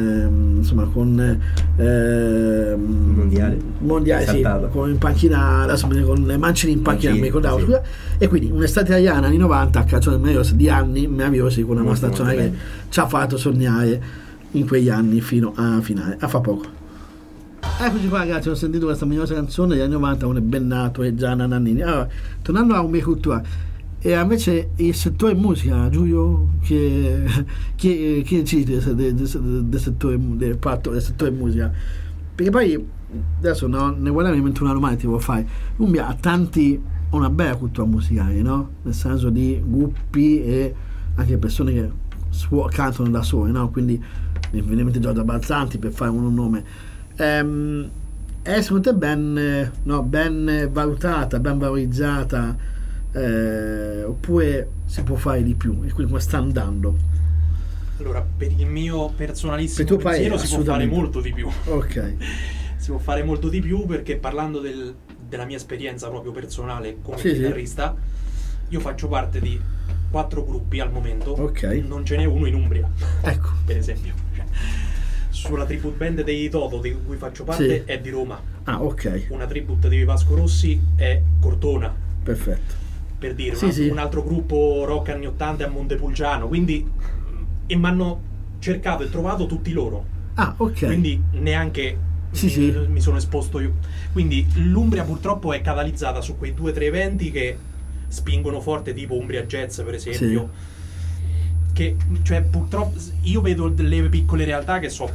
mondiale sì, con in panchina, adesso con le Mancini in panchina, mi ricordavo, sì. Scusa. E quindi un'estate italiana anni 90, canzone meravigliosa, di anni meravigliosi, con una mostrazione che ci ha fatto sognare in quegli anni fino a finale, a fa poco. Eccoci qua, ragazzi, ho sentito questa meravigliosa canzone degli anni 90 con Bennato e Gianna Nannini. Allora, tornando a Umbria Cultura, e invece il settore musica, Giulio, chi decide del settore musica? Perché poi adesso ne guardiamo mentre una domanda ti devo fare. Umbria ha una bella cultura musicale, no? Nel senso di gruppi e anche persone che cantano da sole, no? Quindi mi viene in mente Giorgia Balzanti, per fare un nome. È secondo te ben valutata, ben valorizzata, oppure si può fare di più? E quindi come sta andando? Allora, per il mio personalissimo pensiero si può fare molto di più. Ok. Si può fare molto di più, perché parlando della mia esperienza proprio personale come chitarrista, io faccio parte di 4 gruppi al momento. Ok. Non ce n'è uno in Umbria, ecco, per esempio. Sulla tribute band dei Toto, di cui faccio parte, è di Roma. Ah, ok. Una tribute di Vasco Rossi è Cortona. Perfetto. Per dire, un altro gruppo rock anni 80 è a Montepulciano, quindi mi hanno cercato e trovato tutti loro. Ah, ok. Quindi neanche mi sono esposto io. Quindi l'Umbria purtroppo è catalizzata su quei 2 o 3 eventi che spingono forte, tipo Umbria Jazz per esempio. Che, cioè, purtroppo io vedo delle piccole realtà che soffrono,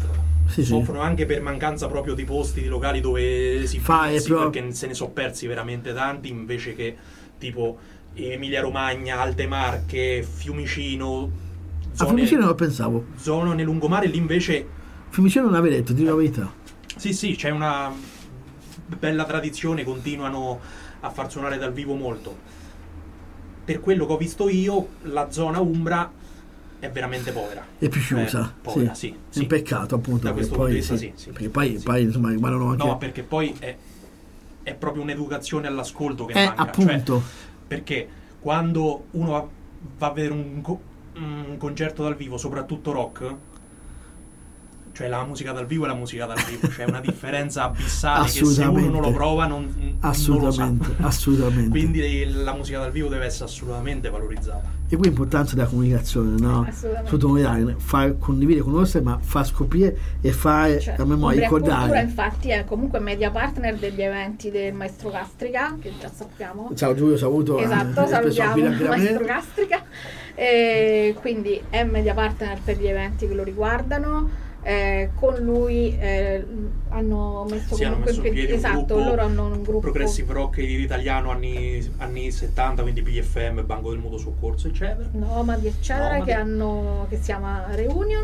soffrono anche per mancanza proprio di posti, di locali dove si perché se ne sono persi veramente tanti, invece che tipo Emilia Romagna, Alte Marche, Fiumicino. A Fiumicino non lo pensavo. Zona nel lungomare, lì invece Fiumicino non avevo detto, dico la verità. Sì, c'è una bella tradizione, continuano a far suonare dal vivo molto. Per quello che ho visto io, la zona Umbra è veramente povera. È più chiusa. Povera, sì. È un peccato, appunto. Da questo punto di vista, sì. Perché poi insomma rimangono anche... No, perché poi è proprio un'educazione all'ascolto che manca. Appunto. Cioè, perché quando uno va a vedere un concerto dal vivo, soprattutto rock, cioè la musica dal vivo e la musica dal vivo, c'è una differenza abissale che se uno non lo prova non lo sa. Assolutamente. Quindi la musica dal vivo deve essere assolutamente valorizzata. E qui l'importanza della comunicazione, no? Assolutamente. Far condividere, conoscere, ma far scoprire e fare la memoria, ricordare. Cultura infatti è comunque media partner degli eventi del Maestro Castrica, che già sappiamo. Ciao Giulio, saluto. Esatto, salutiamo il Maestro Castrica. Quindi è media partner per gli eventi che lo riguardano. Con lui hanno messo comunque in piedi esatto, loro hanno un gruppo Progressive Rock italiano anni 70, quindi PFM, Banco del Mutuo Soccorso eccetera, Nomadi eccetera, che si chiama Reunion,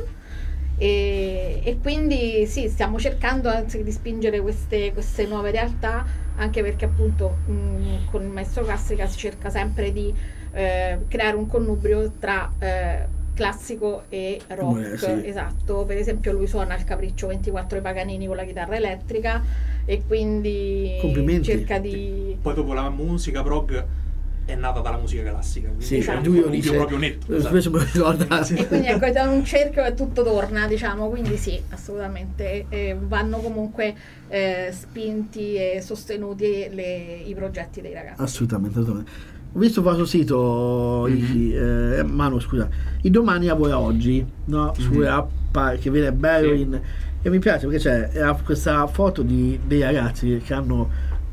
e quindi sì, stiamo cercando anzi di spingere queste nuove realtà, anche perché appunto con il Maestro Castrica si cerca sempre di creare un connubio tra classico e rock, sì. Esatto. Per esempio lui suona il Capriccio 24 di Paganini con la chitarra elettrica, e quindi cerca di... Poi dopo la musica prog è nata dalla musica classica, sì, c'è un connubio proprio netto, spesso me lo ricorda. E quindi ecco, da un cerchio e tutto torna, diciamo, quindi sì, assolutamente vanno comunque spinti e sostenuti i progetti dei ragazzi. Assolutamente. Ho visto il vostro sito, Manu, scusa, il domani lavora oggi, no? Su app che viene bello e mi piace perché c'è questa foto dei ragazzi che hanno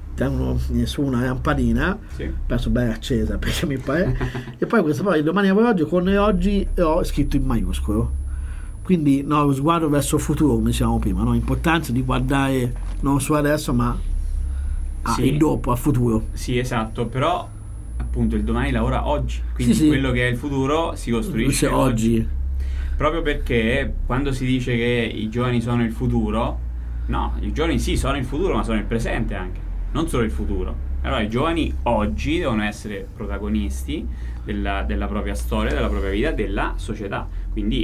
su una lampadina, penso bene accesa perché mi pare, e poi questa foto il domani lavora oggi con oggi ho scritto in maiuscolo, quindi lo sguardo verso il futuro, come dicevamo prima, no? L'importanza di guardare non solo adesso ma il dopo, al futuro. Sì, esatto, però appunto il domani lavora oggi, quindi quello che è il futuro si costruisce oggi. Proprio perché quando si dice che i giovani sono il futuro, no, i giovani sono il futuro, ma sono il presente anche, non solo il futuro. Allora i giovani oggi devono essere protagonisti della propria storia, della propria vita, della società. Quindi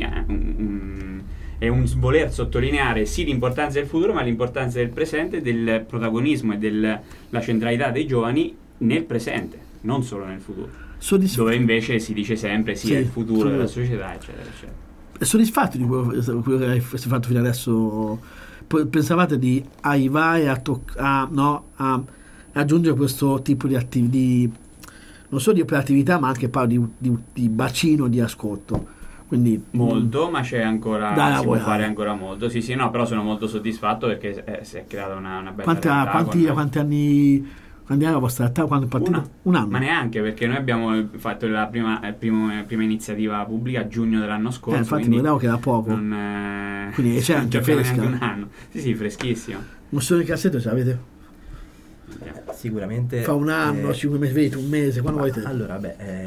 è un voler sottolineare l'importanza del futuro, ma l'importanza del presente, del protagonismo e della centralità dei giovani nel presente, non solo nel futuro, dove invece si dice sempre è il futuro della società, eccetera eccetera. Soddisfatti di quello che hai fatto fino adesso? Pensavate di arrivare a aggiungere questo tipo di attività, non solo di operatività, ma anche di bacino di ascolto? Quindi molto, ma c'è ancora, si può fare ancora molto. Sì, no, però sono molto soddisfatto perché si è creata una bella realtà. Quanti anni? Quando è la vostra realtà? Un anno? Ma neanche, perché noi abbiamo fatto la prima iniziativa pubblica a giugno dell'anno scorso. Infatti non vedevo che era poco. Quindi c'è anche fresca. Un anno. Sì, freschissimo. Un solo di cassetto ce l'avete? Sicuramente. Fa un anno, 5 mesi, vedete, un mese, quando volete? Allora,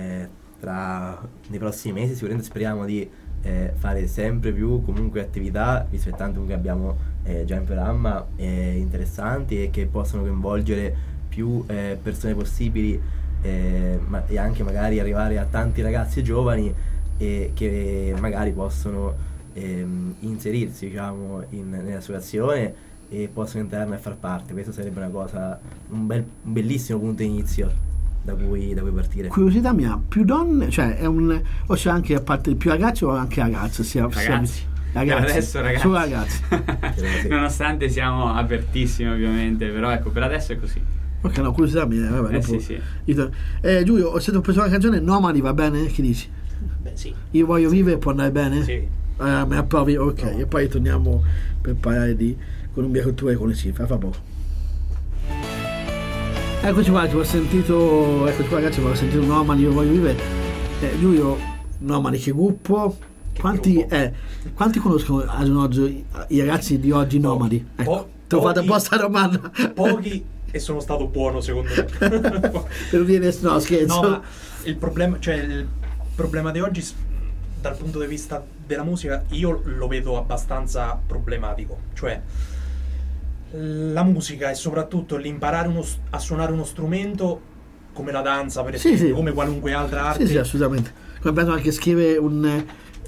nei prossimi mesi sicuramente speriamo di fare sempre più comunque attività, visto che tanto comunque abbiamo già in programma interessanti e che possono coinvolgere più persone possibili, e anche magari arrivare a tanti ragazzi giovani che magari possono inserirsi, diciamo, nell'associazione e possono entrarne a far parte. Questo sarebbe una cosa, un bellissimo punto di inizio da cui partire. Curiosità mia, più donne, o c'è anche, a parte più ragazzi o anche ragazze? Ragazzi. Adesso ragazzi. Solo ragazzi. Nonostante siamo apertissimi ovviamente, però ecco, per adesso è così. Ok, no, curiosità mia, vabbè, sì. Giulio, ho sentito preso una canzone, Nomadi, va bene? Che dici? Beh, sì. Io voglio vivere, può andare bene? Sì. Mi approvi? Ok, no. E poi torniamo per parlare di Columbia Cultura e con le cifre, fra poco. Eccoci qua, ragazzi, ho sentito Nomadi, io voglio vivere. Giulio, Nomadi che gruppo? Quanti conoscono oggi i ragazzi di oggi nomadi? Ecco, te lo fate un po' sta domanda. Pochi, e sono stato buono secondo me. Per dire, no, scherzo. No, ma il problema di oggi dal punto di vista della musica io lo vedo abbastanza problematico, cioè la musica e soprattutto l'imparare a suonare uno strumento come la danza per esempio, come qualunque altra arte. Sì, assolutamente. Come penso anche scrivere un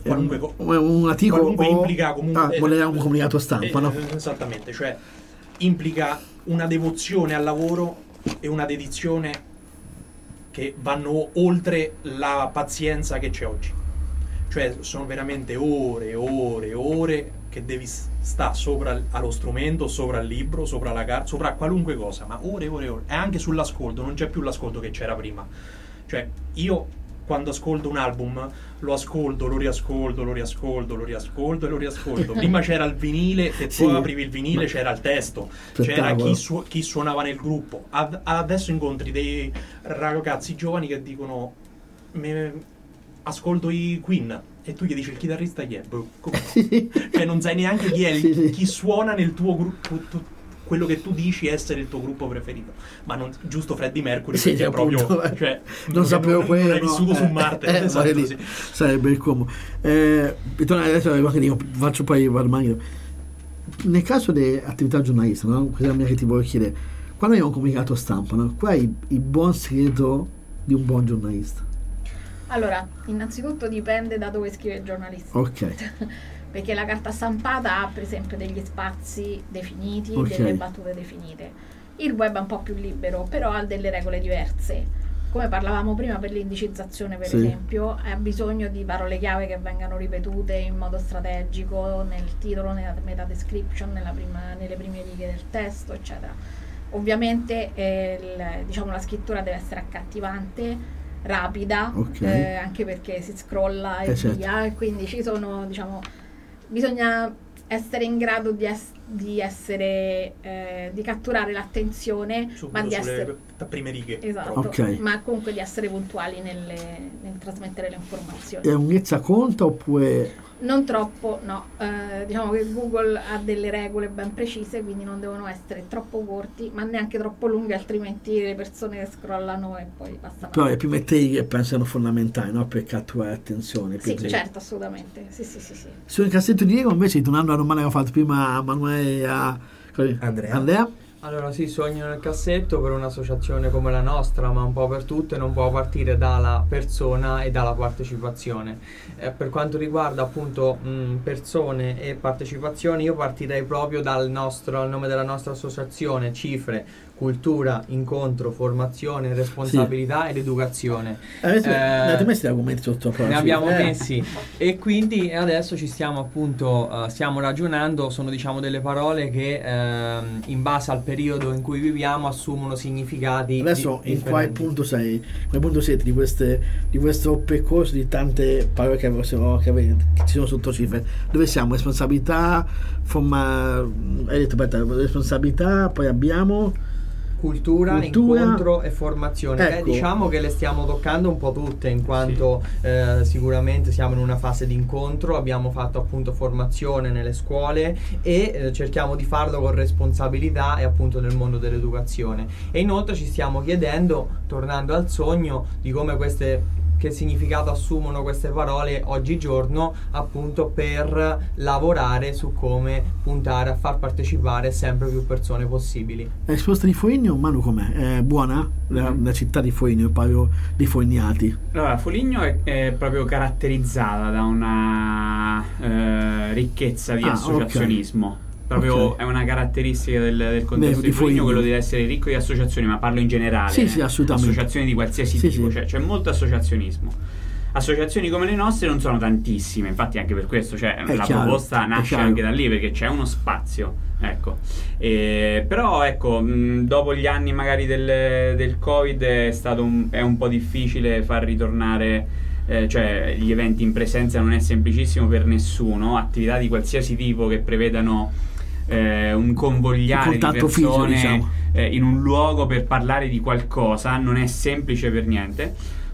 articolo implica comunque un comunicato stampa, no? Esattamente, cioè implica una devozione al lavoro e una dedizione che vanno oltre la pazienza che c'è oggi. Cioè sono veramente ore che devi stare sopra allo strumento, sopra il libro, sopra la carta, sopra qualunque cosa, ma ore. E anche sull'ascolto, non c'è più l'ascolto che c'era prima. Cioè io quando ascolto un album lo ascolto, lo riascolto e lo riascolto. Prima c'era il vinile, se tu aprivi il vinile c'era il testo, c'era chi suonava nel gruppo. Adesso incontri dei ragazzi giovani che dicono ascolto i Queen e tu gli dici il chitarrista chi è? Cioè non sai neanche chi è chi suona nel tuo gruppo, quello che tu dici essere il tuo gruppo preferito, ma non giusto Freddie Mercury, perché è proprio cioè, non sapevo quello, non hai vissuto su Marte, esatto, sì. Sarebbe il comodo. Adesso faccio poi nel caso delle attività giornaliste, no? Questa è la mia che ti voglio chiedere, quando hai un comunicato stampa, no? Qual è il buon segreto di un buon giornalista? Allora, innanzitutto dipende da dove scrive il giornalista. Ok. Perché la carta stampata ha per esempio degli spazi definiti, delle battute definite. Il web è un po' più libero, però ha delle regole diverse. Come parlavamo prima per l'indicizzazione, per esempio, ha bisogno di parole chiave che vengano ripetute in modo strategico nel titolo, nella meta description, nelle prime righe del testo, eccetera. Ovviamente la scrittura deve essere accattivante, rapida, anche perché si scrolla e via, e quindi ci sono, bisogna essere in grado di catturare l'attenzione, ma di essere prime righe, ma comunque di essere puntuali nel trasmettere le informazioni. È lunghezza conta oppure non troppo, no. Diciamo che Google ha delle regole ben precise, quindi non devono essere troppo corti, ma neanche troppo lunghi, altrimenti le persone scrollano e poi passano. Però le prime teghe penso fondamentali, no? Per catturare attenzione. Sì, certo, assolutamente. Sì. Sul cassetto di Diego, invece, tornando alla domanda che ho fatto prima a Manuele e a Andrea. Allora sì, sogno nel cassetto per un'associazione come la nostra, ma un po' per tutte, non può partire dalla persona e dalla partecipazione. Per quanto riguarda appunto persone e partecipazione, io partirei proprio dal nome della nostra associazione, cifre, cultura, incontro, formazione, responsabilità ed educazione. Avete messo gli argomenti sotto? Ne abbiamo messi e quindi adesso ci stiamo appunto stiamo ragionando, sono delle parole che in base al periodo in cui viviamo assumono significati adesso in quale punto sei? Quale punto siete di questo percorso di tante parole che ci sono sotto cifre? Dove siamo? Responsabilità, responsabilità, poi abbiamo cultura, incontro e formazione. Ecco. Diciamo che le stiamo toccando un po' tutte, in quanto sicuramente siamo in una fase di incontro, abbiamo fatto appunto formazione nelle scuole e cerchiamo di farlo con responsabilità e appunto nel mondo dell'educazione. E inoltre ci stiamo chiedendo, tornando al sogno, di come che significato assumono queste parole oggigiorno, appunto per lavorare su come puntare a far partecipare sempre più persone possibili. La risposta di Foligno, Manu, com'è? È buona? La città di Foligno, proprio di Fogliati. Allora, Foligno è proprio caratterizzata da una ricchezza di associazionismo. Proprio è una caratteristica del contesto di Foligno, quello di essere ricco di associazioni, ma parlo in generale. Sì, assolutamente. Associazioni di qualsiasi tipo, cioè c'è molto associazionismo. Associazioni come le nostre non sono tantissime, infatti anche per questo la proposta nasce anche da lì, perché c'è uno spazio, ecco. Però ecco, dopo gli anni magari del Covid è un po' difficile far ritornare, cioè gli eventi in presenza non è semplicissimo per nessuno, attività di qualsiasi tipo che prevedano un convogliare di persone fisico, in un luogo per parlare di qualcosa non è semplice per niente.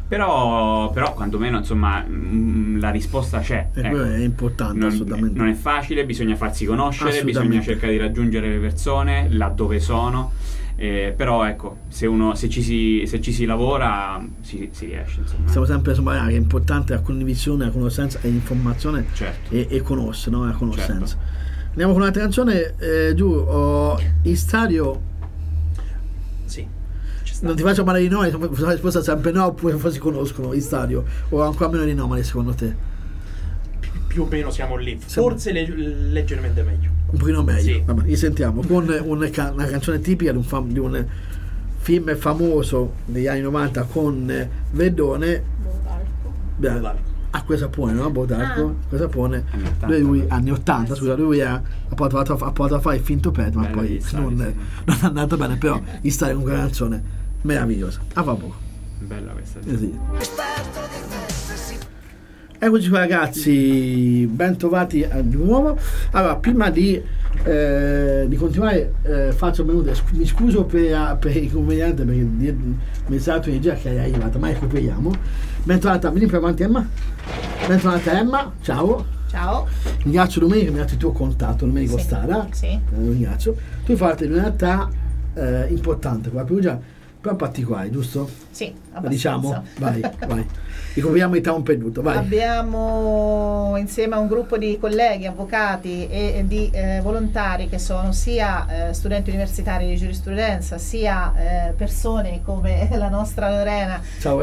Però quantomeno insomma la risposta c'è. E quello è importante, assolutamente. Non è facile, bisogna farsi conoscere, Assolutamente. bisogna cercare di raggiungere le persone laddove sono. Però ecco, se ci si lavora si riesce, insomma. Stiamo sempre insomma, che è importante la condivisione, la conoscenza e l'informazione, certo. e conoscere, no? La conoscenza. Certo. Andiamo con un'altra canzone. Il stadio. Sì. Non ti faccio male di nome, la risposta è sempre no, oppure si conoscono il stadio, o ancora meno di nome secondo te? Più o meno siamo lì, forse leggermente meglio. Un pochino meglio. Sì. Vabbè, li sentiamo con una canzone tipica di un film famoso degli anni 90 con Verdone. Acqua e sapone, no? Bodarco, acqua e sapone. Lui anni 80, scusa, lui ha provato a fare il finto petto, ma poi non è andato bene, però il stadio con quella canzone meravigliosa. A fa poco. Bella questa. Sì. Eccoci qua ragazzi, ben trovati di nuovo. Allora, prima di continuare faccio benvenuto, mi scuso per il conveniente perché mi sa la già che è arrivata, ma recuperiamo. Ben trovata, vieni più avanti Emma. Ben trovata Emma, ciao. Ciao. Ringrazio Domenico, mi ha dato il tuo contatto, Domenico Stara. Sì. Ringrazio. Tu hai fatto di una realtà importante qua a Perugia, però particolare, giusto? Sì, abbastanza. Diciamo, vai. Ricopriamo il tempo perduto, vai. Abbiamo insieme a un gruppo di colleghi, avvocati e di volontari che sono sia studenti universitari di giurisprudenza, sia persone come la nostra Lorena, ciao,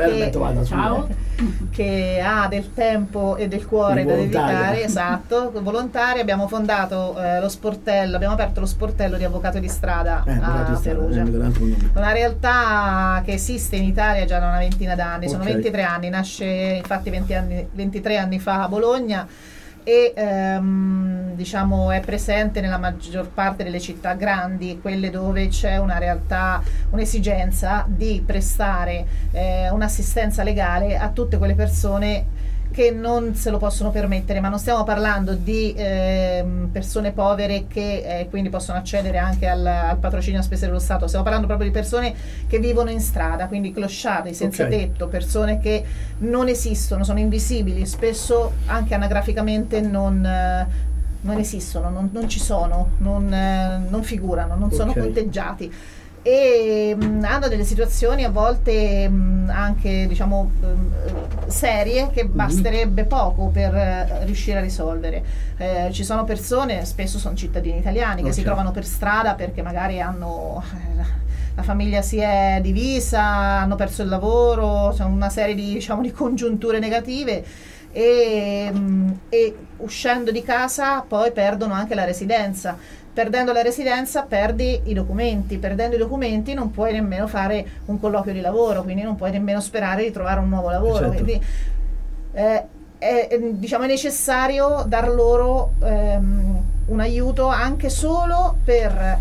che ha del tempo e del cuore da dedicare, esatto, volontari. Abbiamo fondato lo sportello, abbiamo aperto lo sportello di avvocato di strada a Perugia, una realtà che esiste in Italia già da una ventina d'anni, sono 23 anni, nasce infatti 23 anni fa a Bologna e diciamo è presente nella maggior parte delle città grandi, quelle dove c'è una realtà, un'esigenza di prestare un'assistenza legale a tutte quelle persone che non se lo possono permettere, ma non stiamo parlando di persone povere che quindi possono accedere anche al patrocinio a spese dello Stato, stiamo parlando proprio di persone che vivono in strada, quindi closciati, senza tetto, persone che non esistono, sono invisibili, spesso anche anagraficamente non esistono, non ci sono, non figurano, non sono conteggiati. E hanno delle situazioni a volte anche diciamo serie che basterebbe poco per riuscire a risolvere. Ci sono persone, spesso sono cittadini italiani, che si trovano per strada perché magari hanno la famiglia si è divisa, hanno perso il lavoro, c'è una serie di, diciamo, di congiunture negative e uscendo di casa poi perdono anche la residenza. Perdendo la residenza perdi i documenti, perdendo i documenti non puoi nemmeno fare un colloquio di lavoro, quindi non puoi nemmeno sperare di trovare un nuovo lavoro. Quindi diciamo, è necessario dar loro un aiuto anche solo per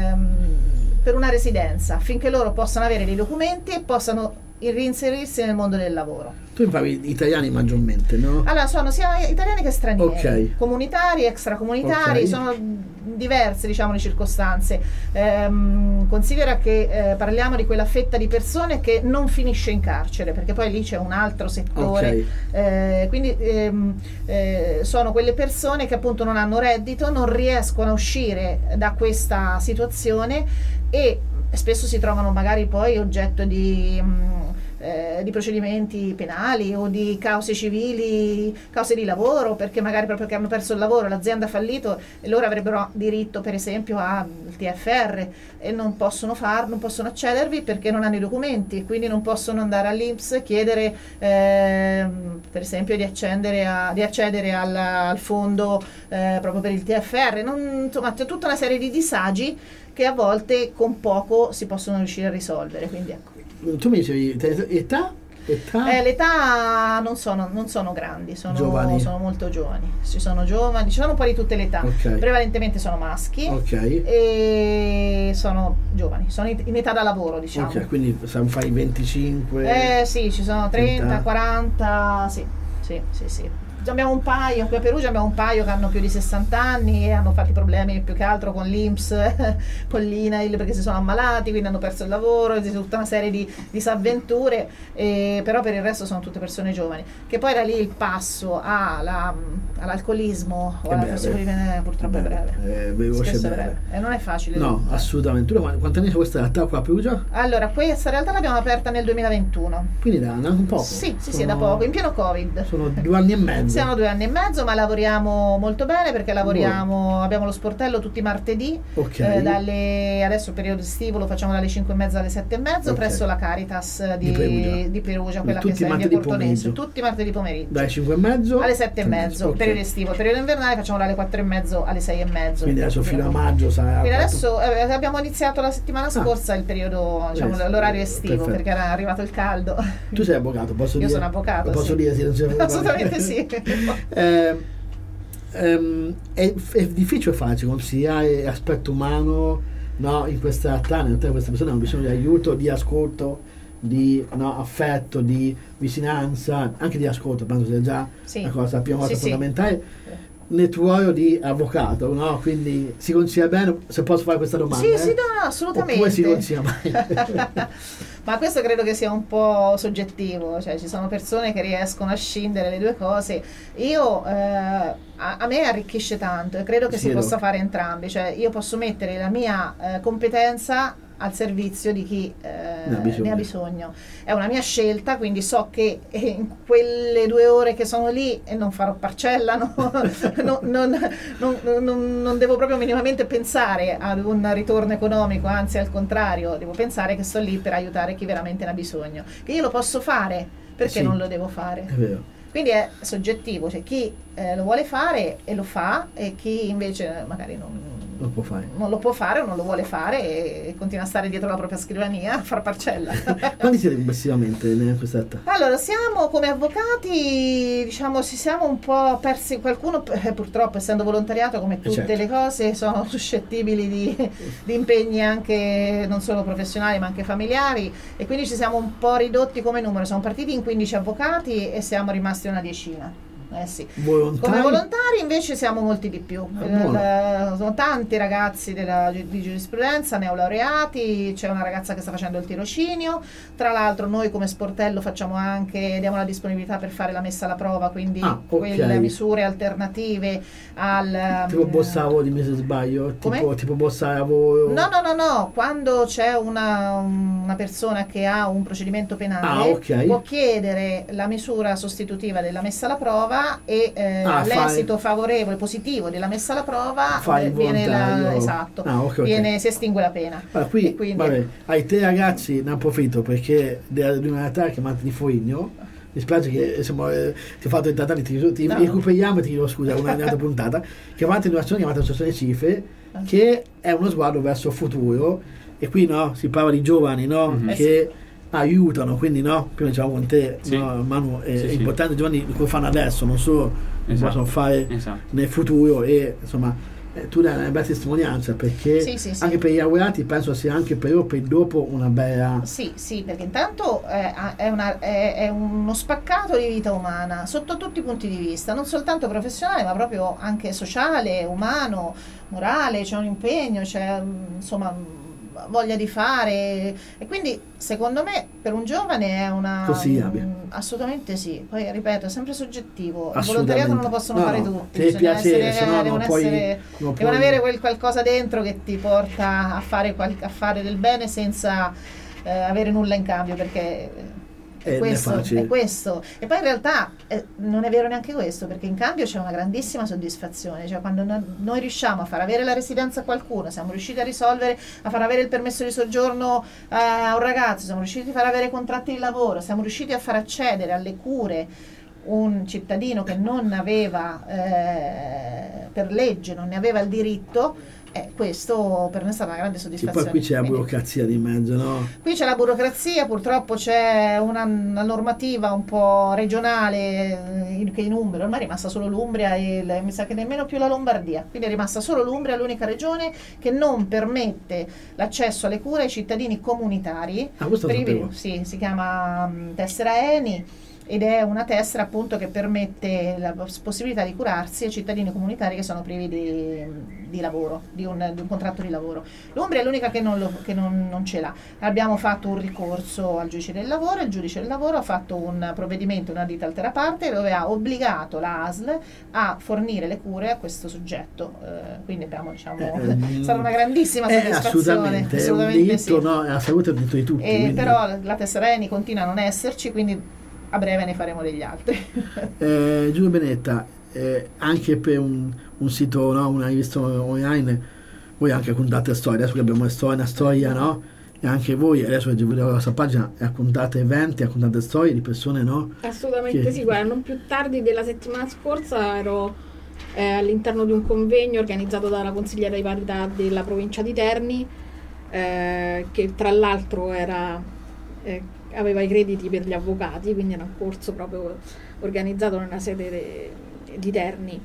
una residenza, affinché loro possano avere dei documenti e possano reinserirsi nel mondo del lavoro. Tu impari italiani maggiormente, no? Allora, sono sia italiani che stranieri, comunitari, extracomunitari, sono diverse, diciamo, le circostanze. Considera che parliamo di quella fetta di persone che non finisce in carcere, perché poi lì c'è un altro settore. Quindi sono quelle persone che appunto non hanno reddito, non riescono a uscire da questa situazione e spesso si trovano magari poi oggetto di procedimenti penali o di cause civili, cause di lavoro, perché magari proprio che hanno perso il lavoro, l'azienda ha fallito e loro avrebbero diritto per esempio al TFR e non possono accedervi perché non hanno i documenti, quindi non possono andare all'INPS e chiedere per esempio di accedere al fondo proprio per il TFR. Insomma, c'è tutta una serie di disagi che a volte con poco si possono riuscire a risolvere, quindi ecco. Tu mi dicevi età? L'età non sono grandi, sono molto giovani. Ci sono un po' di tutte le età. Prevalentemente sono maschi e sono giovani, sono in età da lavoro, diciamo. Quindi fai 25? Sì, ci sono 30, 40, sì. abbiamo un paio, qui a Perugia abbiamo un paio che hanno più di 60 anni e hanno fatto problemi più che altro con l'INPS, con l'INAIL, perché si sono ammalati, quindi hanno perso il lavoro, tutta una serie di disavventure, però per il resto sono tutte persone giovani. Che poi da lì il passo all'alcolismo o alla tossicodipendenza purtroppo è breve. Veloce, Spesso è breve. E non è facile. No, assolutamente. Tu quanti anni c'è questa realtà qua a Perugia? Allora, questa realtà l'abbiamo aperta nel 2021. Quindi da un poco? Sì, da poco, in pieno Covid. Sono 2 anni e mezzo. Siamo 2 anni e mezzo, ma lavoriamo molto bene perché abbiamo lo sportello tutti i martedì. Adesso il periodo estivo lo facciamo dalle 5:30 alle 7:30 presso la Caritas di Perugia, quella che sta in via Portonese. Tutti i martedì pomeriggio. Dalle 5:30 alle 7:30. Periodo estivo, periodo invernale facciamo dalle 4:30 alle 6:30. Quindi adesso fino a maggio sarà. Quindi adesso abbiamo iniziato la settimana scorsa il periodo, l'orario estivo, perché era arrivato il caldo. Tu sei avvocato, posso dire? Io sono avvocato. Posso dire sì, non c'è assolutamente sì. È difficile farci consigliare aspetto umano, no, in questa realtà. Queste persone hanno bisogno di aiuto, di ascolto, di affetto, di vicinanza, anche di ascolto. Penso sia già la prima cosa fondamentale nel tuo ruolo di avvocato, no? Quindi si consiglia bene, se posso fare questa domanda? Sì, no, assolutamente. Come si consiglia mai? Ma questo credo che sia un po' soggettivo, cioè ci sono persone che riescono a scindere le due cose. Io a me arricchisce tanto e credo che si possa fare entrambi, cioè io posso mettere la mia competenza al servizio di chi ne ha bisogno. È una mia scelta, quindi so che in quelle 2 ore che sono lì non farò parcella, non devo proprio minimamente pensare ad un ritorno economico, anzi al contrario, devo pensare che sto lì per aiutare chi veramente ne ha bisogno. Che io lo posso fare, perché non lo devo fare? È vero. Quindi è soggettivo, cioè chi lo vuole fare e lo fa, e chi invece magari non lo può fare o non lo vuole fare e continua a stare dietro la propria scrivania a far parcella. Quanti siete complessivamente nella quest'atta? Allora, siamo come avvocati, diciamo, ci siamo un po' persi. Qualcuno purtroppo, essendo volontariato, come tutte le cose, sono suscettibili di impegni anche non solo professionali ma anche familiari, e quindi ci siamo un po' ridotti come numero. Siamo partiti in 15 avvocati e siamo rimasti una decina. Sì. Come volontari invece siamo molti di più, sono tanti ragazzi di giurisprudenza, neolaureati, c'è una ragazza che sta facendo il tirocinio, tra l'altro noi come sportello diamo la disponibilità per fare la messa alla prova, quindi quelle misure alternative al tipo bossa lavoro, dimmi se sbaglio, tipo bossa lavoro. No, quando c'è una persona che ha un procedimento penale può chiedere la misura sostitutiva della messa alla prova e l'esito favorevole, positivo della messa alla prova si estingue la pena. Qui ai 3 ragazzi ne approfitto perché di una realtà chiamata di Foligno. Mi spiace che ti ho fatto entrare, ti recuperiamo e ti chiedo scusa con un'altra puntata. Chiamate in un'azione chiamata Associazione Cifre, che è uno sguardo verso il futuro, e qui si parla di giovani che aiutano, quindi prima diciamo con te, Manu, è importante i giovani come fanno adesso, non solo possono fare nel futuro, e insomma tu dai una bella testimonianza, perché anche per i laureati penso sia anche per loro, per il dopo, una bella perché intanto è uno spaccato di vita umana sotto tutti i punti di vista, non soltanto professionale ma proprio anche sociale, umano, morale. C'è un impegno, c'è voglia di fare, e quindi secondo me per un giovane è una assolutamente sì. Poi ripeto, è sempre soggettivo, il volontariato non lo possono fare tutti, devono avere quel qualcosa dentro che ti porta a fare del bene senza avere nulla in cambio, perché è questo. E poi in realtà non è vero neanche questo, perché in cambio c'è una grandissima soddisfazione, cioè quando noi riusciamo a far avere la residenza a qualcuno, siamo riusciti a far avere il permesso di soggiorno a un ragazzo, siamo riusciti a far avere contratti di lavoro, siamo riusciti a far accedere alle cure un cittadino che non aveva per legge, non ne aveva il diritto. Questo per noi è stata una grande soddisfazione. E poi qui c'è la burocrazia di mezzo, no? Qui c'è la burocrazia, purtroppo c'è una normativa un po' regionale che in Umbria ormai è rimasta solo l'Umbria e mi sa che nemmeno più la Lombardia, quindi è rimasta solo l'Umbria, l'unica regione che non permette l'accesso alle cure ai cittadini comunitari. Questo si chiama tessera ENI. ed è una tessera appunto che permette la possibilità di curarsi ai cittadini comunitari che sono privi di lavoro, di un contratto di lavoro. L'Umbria è l'unica che non ce l'ha. Abbiamo fatto un ricorso al giudice del lavoro, il giudice del lavoro ha fatto un provvedimento, una dita altera parte, dove ha obbligato la ASL a fornire le cure a questo soggetto, quindi abbiamo, sarà una grandissima soddisfazione. Assolutamente, è un diritto, no, la salute è un diritto di tutti. Però la tessera ENI continua a non esserci, quindi a breve ne faremo degli altri. Giulio Benetta, anche per un sito, no, una rivista online, voi anche raccontate storie, adesso che abbiamo una storia, no? E anche voi adesso che vedevo la vostra pagina raccontate eventi, raccontate storie di persone, no? Assolutamente sì, guarda, non più tardi della settimana scorsa ero all'interno di un convegno organizzato dalla consigliera di parità della provincia di Terni, che tra l'altro aveva i crediti per gli avvocati, quindi era un corso proprio organizzato nella sede di Terni,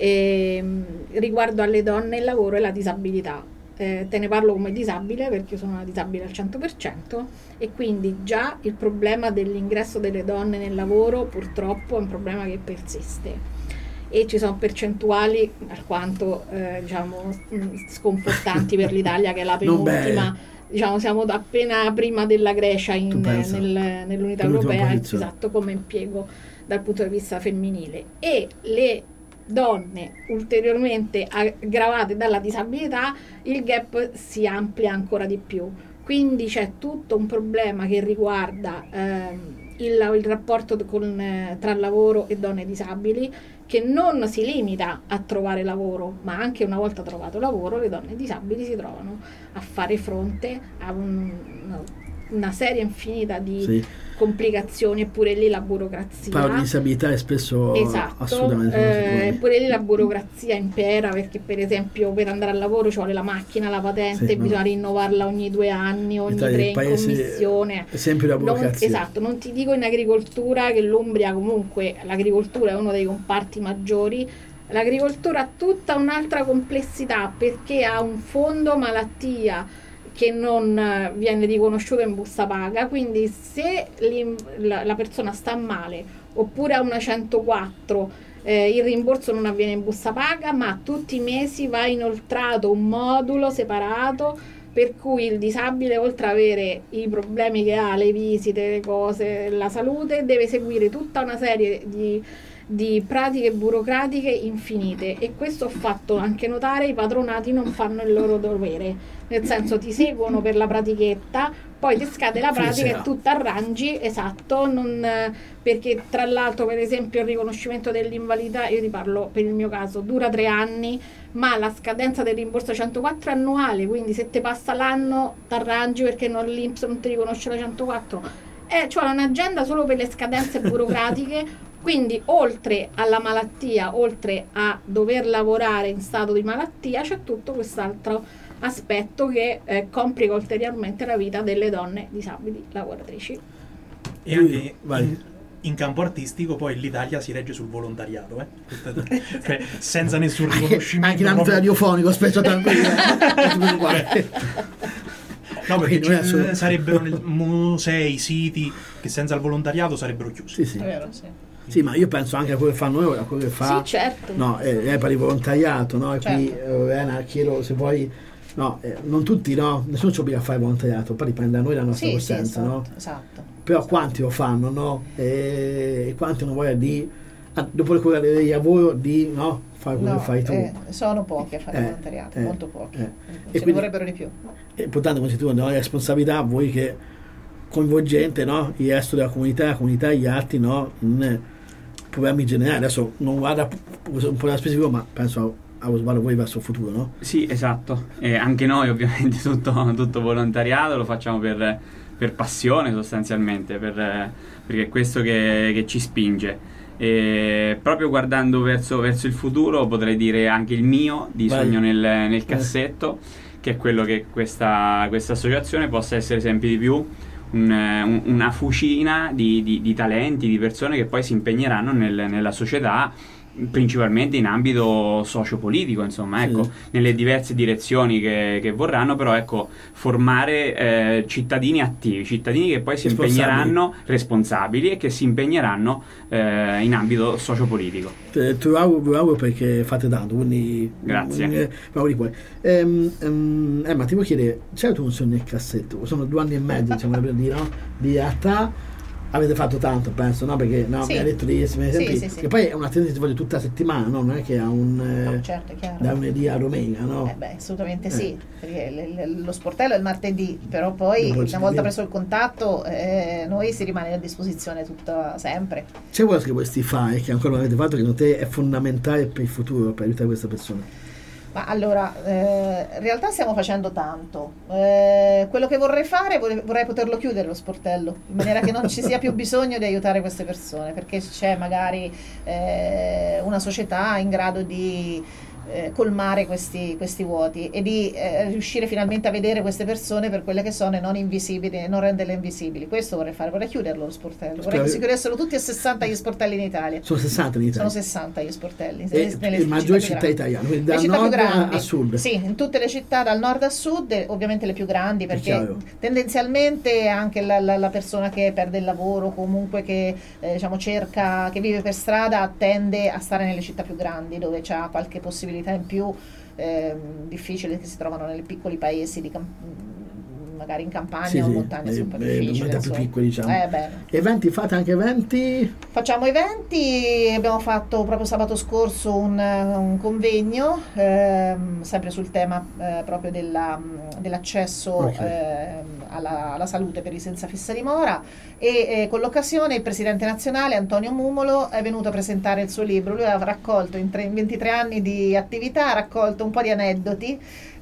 riguardo alle donne, il lavoro e la disabilità. Te ne parlo come disabile perché io sono una disabile al 100%, e quindi già il problema dell'ingresso delle donne nel lavoro purtroppo è un problema che persiste, e ci sono percentuali alquanto sconfortanti per l'Italia, che è la penultima. Siamo appena prima della Grecia nell'Unità Europea, esatto, come impiego dal punto di vista femminile, e le donne ulteriormente aggravate dalla disabilità, il gap si amplia ancora di più. Quindi c'è tutto un problema che riguarda il rapporto tra lavoro e donne disabili, che non si limita a trovare lavoro, ma anche una volta trovato lavoro le donne disabili si trovano a fare fronte a una serie infinita di complicazioni, eppure lì la burocrazia. Parlo di disabilità e spesso assolutamente eppure lì la burocrazia impera, perché per esempio per andare al lavoro ci vuole la macchina, la patente, bisogna rinnovarla ogni 2 anni, ogni 3 in commissione. È sempre la burocrazia. Non ti dico in agricoltura, che l'Umbria comunque, l'agricoltura è uno dei comparti maggiori. L'agricoltura ha tutta un'altra complessità, perché ha un fondo malattia che non viene riconosciuto in busta paga, quindi se la persona sta male oppure ha una 104, il rimborso non avviene in busta paga, ma tutti i mesi va inoltrato un modulo separato, per cui il disabile, oltre ad avere i problemi che ha, le visite, le cose, la salute, deve seguire tutta una serie di pratiche burocratiche infinite, e questo ho fatto anche notare. I patronati non fanno il loro dovere, nel senso ti seguono per la pratichetta, poi ti scade la pratica e tu t'arrangi, perché tra l'altro per esempio il riconoscimento dell'invalidità, io ti parlo per il mio caso, dura 3 anni, ma la scadenza del rimborso 104 è annuale, quindi se ti passa l'anno t'arrangi perché l'INPS non ti riconosce la 104, cioè un'agenda solo per le scadenze burocratiche. Quindi oltre alla malattia, oltre a dover lavorare in stato di malattia, c'è tutto quest'altro aspetto che complica ulteriormente la vita delle donne disabili lavoratrici. E anche in campo artistico poi l'Italia si regge sul volontariato, cioè, senza nessun riconoscimento. Anche in ambito radiofonico spesso tranquillo. No, perché sarebbero musei, siti che senza il volontariato sarebbero chiusi. Sì. È vero, sì. Sì, ma io penso anche a quello che fanno ora, a quello che fa. Sì, certo. No, per il volontariato, no? E qui chiedo se vuoi. No, non tutti, no? Nessuno ci obbliga a fare volontariato, poi dipende da noi la nostra coscienza, no? Esatto. Però quanti lo fanno, no? E quanti hanno voglia di, dopo le cure del lavoro, di fare quello che fai tu. Sono pochi a fare volontariato, molto pochi. E quindi vorrebbero di più. È importante, come se tu la responsabilità, voi che coinvolgente, no? Il resto della comunità e gli altri, no? In programmi generali. Adesso non guarda un po' da specifico, ma penso allo sguardo voi verso il futuro, no? Sì, esatto. E anche noi ovviamente tutto volontariato lo facciamo per passione sostanzialmente, perché è questo che ci spinge. E proprio guardando verso il futuro, potrei dire anche il mio di sogno nel cassetto, che è quello che questa associazione possa essere sempre di più una fucina di talenti, di persone che poi si impegneranno nella società principalmente in ambito sociopolitico, insomma, ecco, nelle diverse direzioni che vorranno, però ecco, formare cittadini attivi, cittadini che poi si impegneranno, responsabili, e che si impegneranno in ambito sociopolitico. Ti auguro perché fate tanto, quindi grazie. Ma ti voglio chiedere, c'è un sogno nel cassetto? Sono 2 anni e mezzo, diciamo, per dire, no? Di realtà. Avete fatto tanto, penso, no? Perché mi ha detto degli esempi. Che poi è un'attività che si svolge tutta la settimana, no? Non è che ha certo, è chiaro. Da lunedì a domenica, no? Assolutamente sì. Perché lo sportello è il martedì, però poi una volta preso il contatto noi si rimane a disposizione sempre. C'è qualcosa che vorresti fare che ancora non avete fatto, che secondo te è fondamentale per il futuro, per aiutare questa persona? Ma allora, in realtà stiamo facendo tanto. Quello che vorrei fare, vorrei poterlo chiudere lo sportello, in maniera che non ci sia più bisogno di aiutare queste persone, perché c'è magari una società in grado di colmare questi vuoti e di riuscire finalmente a vedere queste persone per quelle che sono e non invisibili, non renderle invisibili. Questo vorrei fare, vorrei chiuderlo lo sportello, vorrei che si chiudessero tutti e 60 gli sportelli in Italia. Sono 60 in Italia? Sono 60 gli sportelli nelle maggiori città italiane, quindi dal nord a sud. Sì, in tutte le città dal nord a sud, ovviamente le più grandi, perché tendenzialmente anche la persona che perde il lavoro, comunque che diciamo cerca, che vive per strada, tende a stare nelle città più grandi, dove c'ha qualche possibilità in più. Difficile che si trovano nei piccoli paesi magari in campagna o in montagna, sono un po' difficili, più piccoli, diciamo. Eventi, fate anche eventi? Facciamo eventi, abbiamo fatto proprio sabato scorso un convegno sempre sul tema proprio dell'accesso alla salute per i senza fissa dimora, e con l'occasione il presidente nazionale Antonio Mumolo è venuto a presentare il suo libro. Lui ha raccolto in 23 anni di attività, ha raccolto un po' di aneddoti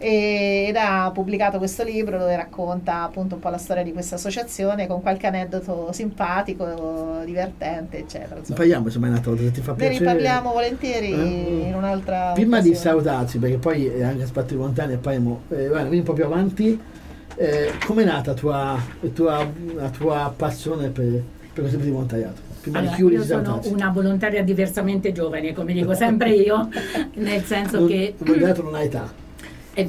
ed ha pubblicato questo libro dove racconta appunto un po' la storia di questa associazione, con qualche aneddoto simpatico, divertente, eccetera. Parliamo, insomma, è una cosa che ti fa piacere. Ne riparliamo volentieri in un'altra prima occasione. Di salutarci, perché poi anche spazio lontani e poi vieni un po' più avanti. Com'è nata la tua passione per questo tipo di volontariato? Allora, io sono una volontaria diversamente giovane, come dico sempre io, nel senso che il volontariato non ha età. È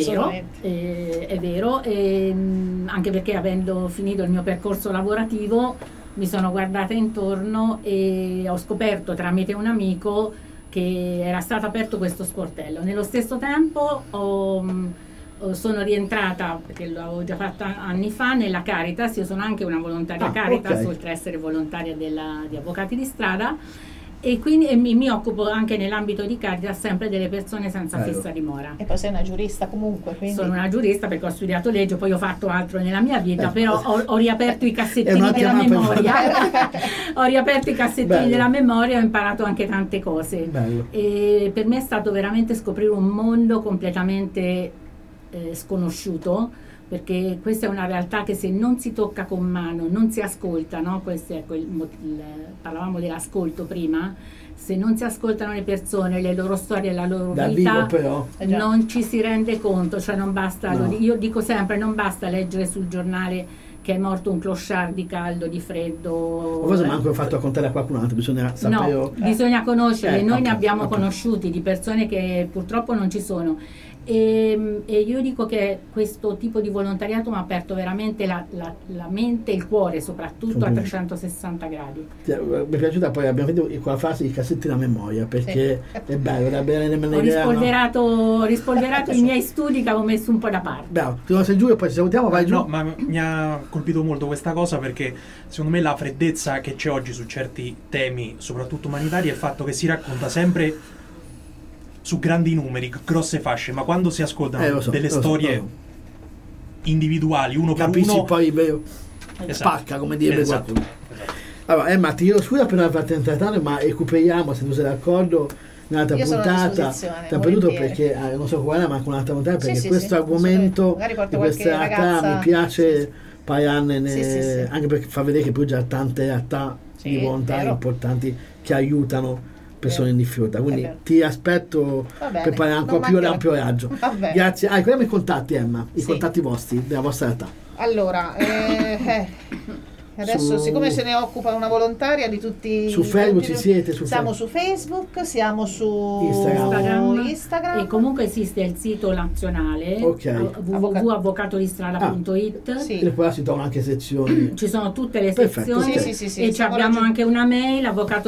vero, anche perché avendo finito il mio percorso lavorativo mi sono guardata intorno e ho scoperto tramite un amico che era stato aperto questo sportello. Nello stesso tempo sono rientrata, perché l'avevo già fatta anni fa, nella Caritas. Io sono anche una volontaria Caritas, oltre a essere volontaria di Avvocati di Strada, e quindi mi occupo anche nell'ambito di Caritas sempre delle persone senza fissa dimora. E poi sei una giurista comunque, quindi. Sono una giurista perché ho studiato legge, poi ho fatto altro nella mia vita, però ho riaperto i cassettini della memoria. Ho riaperto i cassettini della memoria, ho imparato anche tante cose. E per me è stato veramente scoprire un mondo completamente sconosciuto, perché questa è una realtà che se non si tocca con mano, non si ascolta, no? Questo è parlavamo dell'ascolto prima. Se non si ascoltano le persone, le loro storie, la loro vita, non ci si rende conto, cioè non basta, io dico sempre, non basta leggere sul giornale che è morto un clochard di caldo, di freddo. Forse manco ho fatto raccontare a qualcun altro, bisogna sapere. No, bisogna conoscere, noi ne abbiamo conosciuti di persone che purtroppo non ci sono. E io dico che questo tipo di volontariato mi ha aperto veramente la mente e il cuore, soprattutto a 360 gradi. Mi è piaciuta, poi abbiamo finito con la fase di cassetti nella memoria, perché è bello, ho rispolverato i miei studi che avevo messo un po' da parte. Bravo, ti sei giù e poi ci salutiamo, vai giù. No, ma mi ha colpito molto questa cosa, perché secondo me la freddezza che c'è oggi su certi temi, soprattutto umanitari, è il fatto che si racconta sempre su grandi numeri, grosse fasce, ma quando si ascoltano delle storie individuali, uno per uno, poi spacca, come dire qualcuno. Allora, Emma, ti chiedo scusa per non farti entrare, ma recuperiamo, se tu sei d'accordo, un'altra puntata, perché non so qual è, ma anche un'altra puntata, perché questo argomento di questa realtà mi piace parlarne, anche perché fa vedere che poi già tante realtà di volontari importanti che aiutano persone in difficoltà, quindi ti aspetto per parlare ancora più da ampio raggio. Grazie. Ricordiamo i contatti, Emma, i contatti vostri della vostra realtà. Allora, Adesso, siccome se ne occupa una volontaria di tutti su Facebook ci siete? Siamo su Facebook, siamo su Instagram. E comunque esiste il sito nazionale www.avvocatodistrada.it. Sì. E poi si trovano anche sezioni. Ci sono tutte le sezioni. Sì, e abbiamo anche una mail,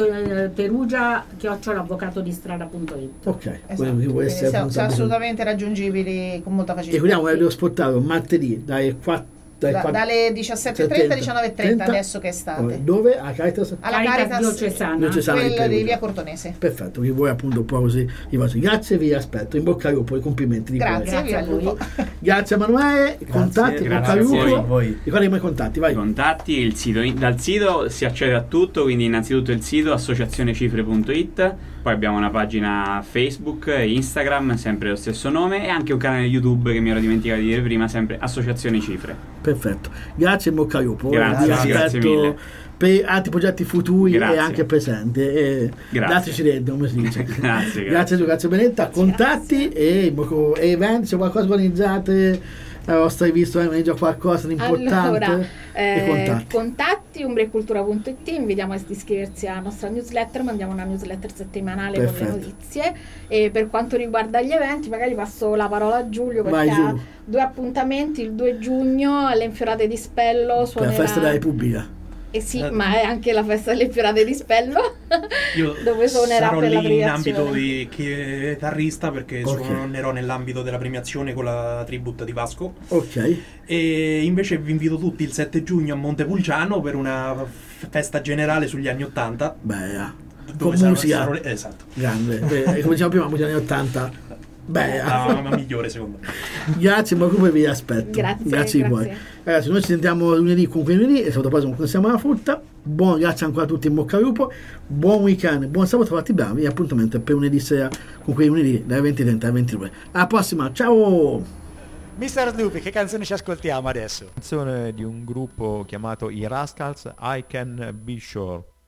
avvocato.perugia@avvocatodistrada.it. Ok, esatto. Siamo assolutamente raggiungibili con molta facilità. E vogliamo averlo sportato martedì dalle 17:30 19:30 adesso che è estate. Dove? A Caritas? Alla Caritas diocesana quella di via Cortonese. Perfetto, che voi appunto un po' così grazie, vi aspetto, in bocca al lupo, i complimenti di grazie a voi. Grazie Emanuele, contatti, bocca al lupo. Ricordi i miei contatti, vai. I contatti, il sito, dal sito si accede a tutto, quindi innanzitutto il sito associazionecifre.it, poi abbiamo una pagina Facebook e Instagram, sempre lo stesso nome, e anche un canale YouTube che mi ero dimenticato di dire prima, sempre Associazione Cifre. Perfetto, grazie in bocca al lupo. Grazie mille. Per altri progetti futuri grazie. E anche presenti. Grazie Cilento, come si dice. grazie Benetta. Contatti e eventi, se qualcosa organizzate. Hai visto già qualcosa di importante? Allora, contatti umbrecultura.it, invitiamo a iscriversi alla nostra newsletter, mandiamo una newsletter settimanale con le notizie. E per quanto riguarda gli eventi, magari passo la parola a Giulio, perché ha 2 appuntamenti: il 2 giugno alle Infiorate di Spello per la festa della Repubblica. Sì, ma è anche la festa delle Infiorate di Spello. Io dove suonerà sarò per la lì in premiazione. ambito di chitarrista, perché suonerò nell'ambito della premiazione con la tribute di Vasco. Ok. E invece vi invito tutti il 7 giugno a Montepulciano per una festa generale sugli anni 80. Con musica. Esatto. Grande. Come diciamo prima, musica anni 80. La migliore secondo me. Grazie, ma come vi aspetto. Grazie a voi. Ragazzi, noi ci sentiamo lunedì e sabato prossimo quando siamo alla frutta. Grazie ancora a tutti, in bocca al lupo, buon weekend, buon sabato, fatti bravi, e appuntamento per lunedì sera con quei lunedì dalle 20:30 alle 22. Alla prossima, ciao! Mr. Snoopy, che canzone ci ascoltiamo adesso? Canzone di un gruppo chiamato i Rascals, I Can Be Sure.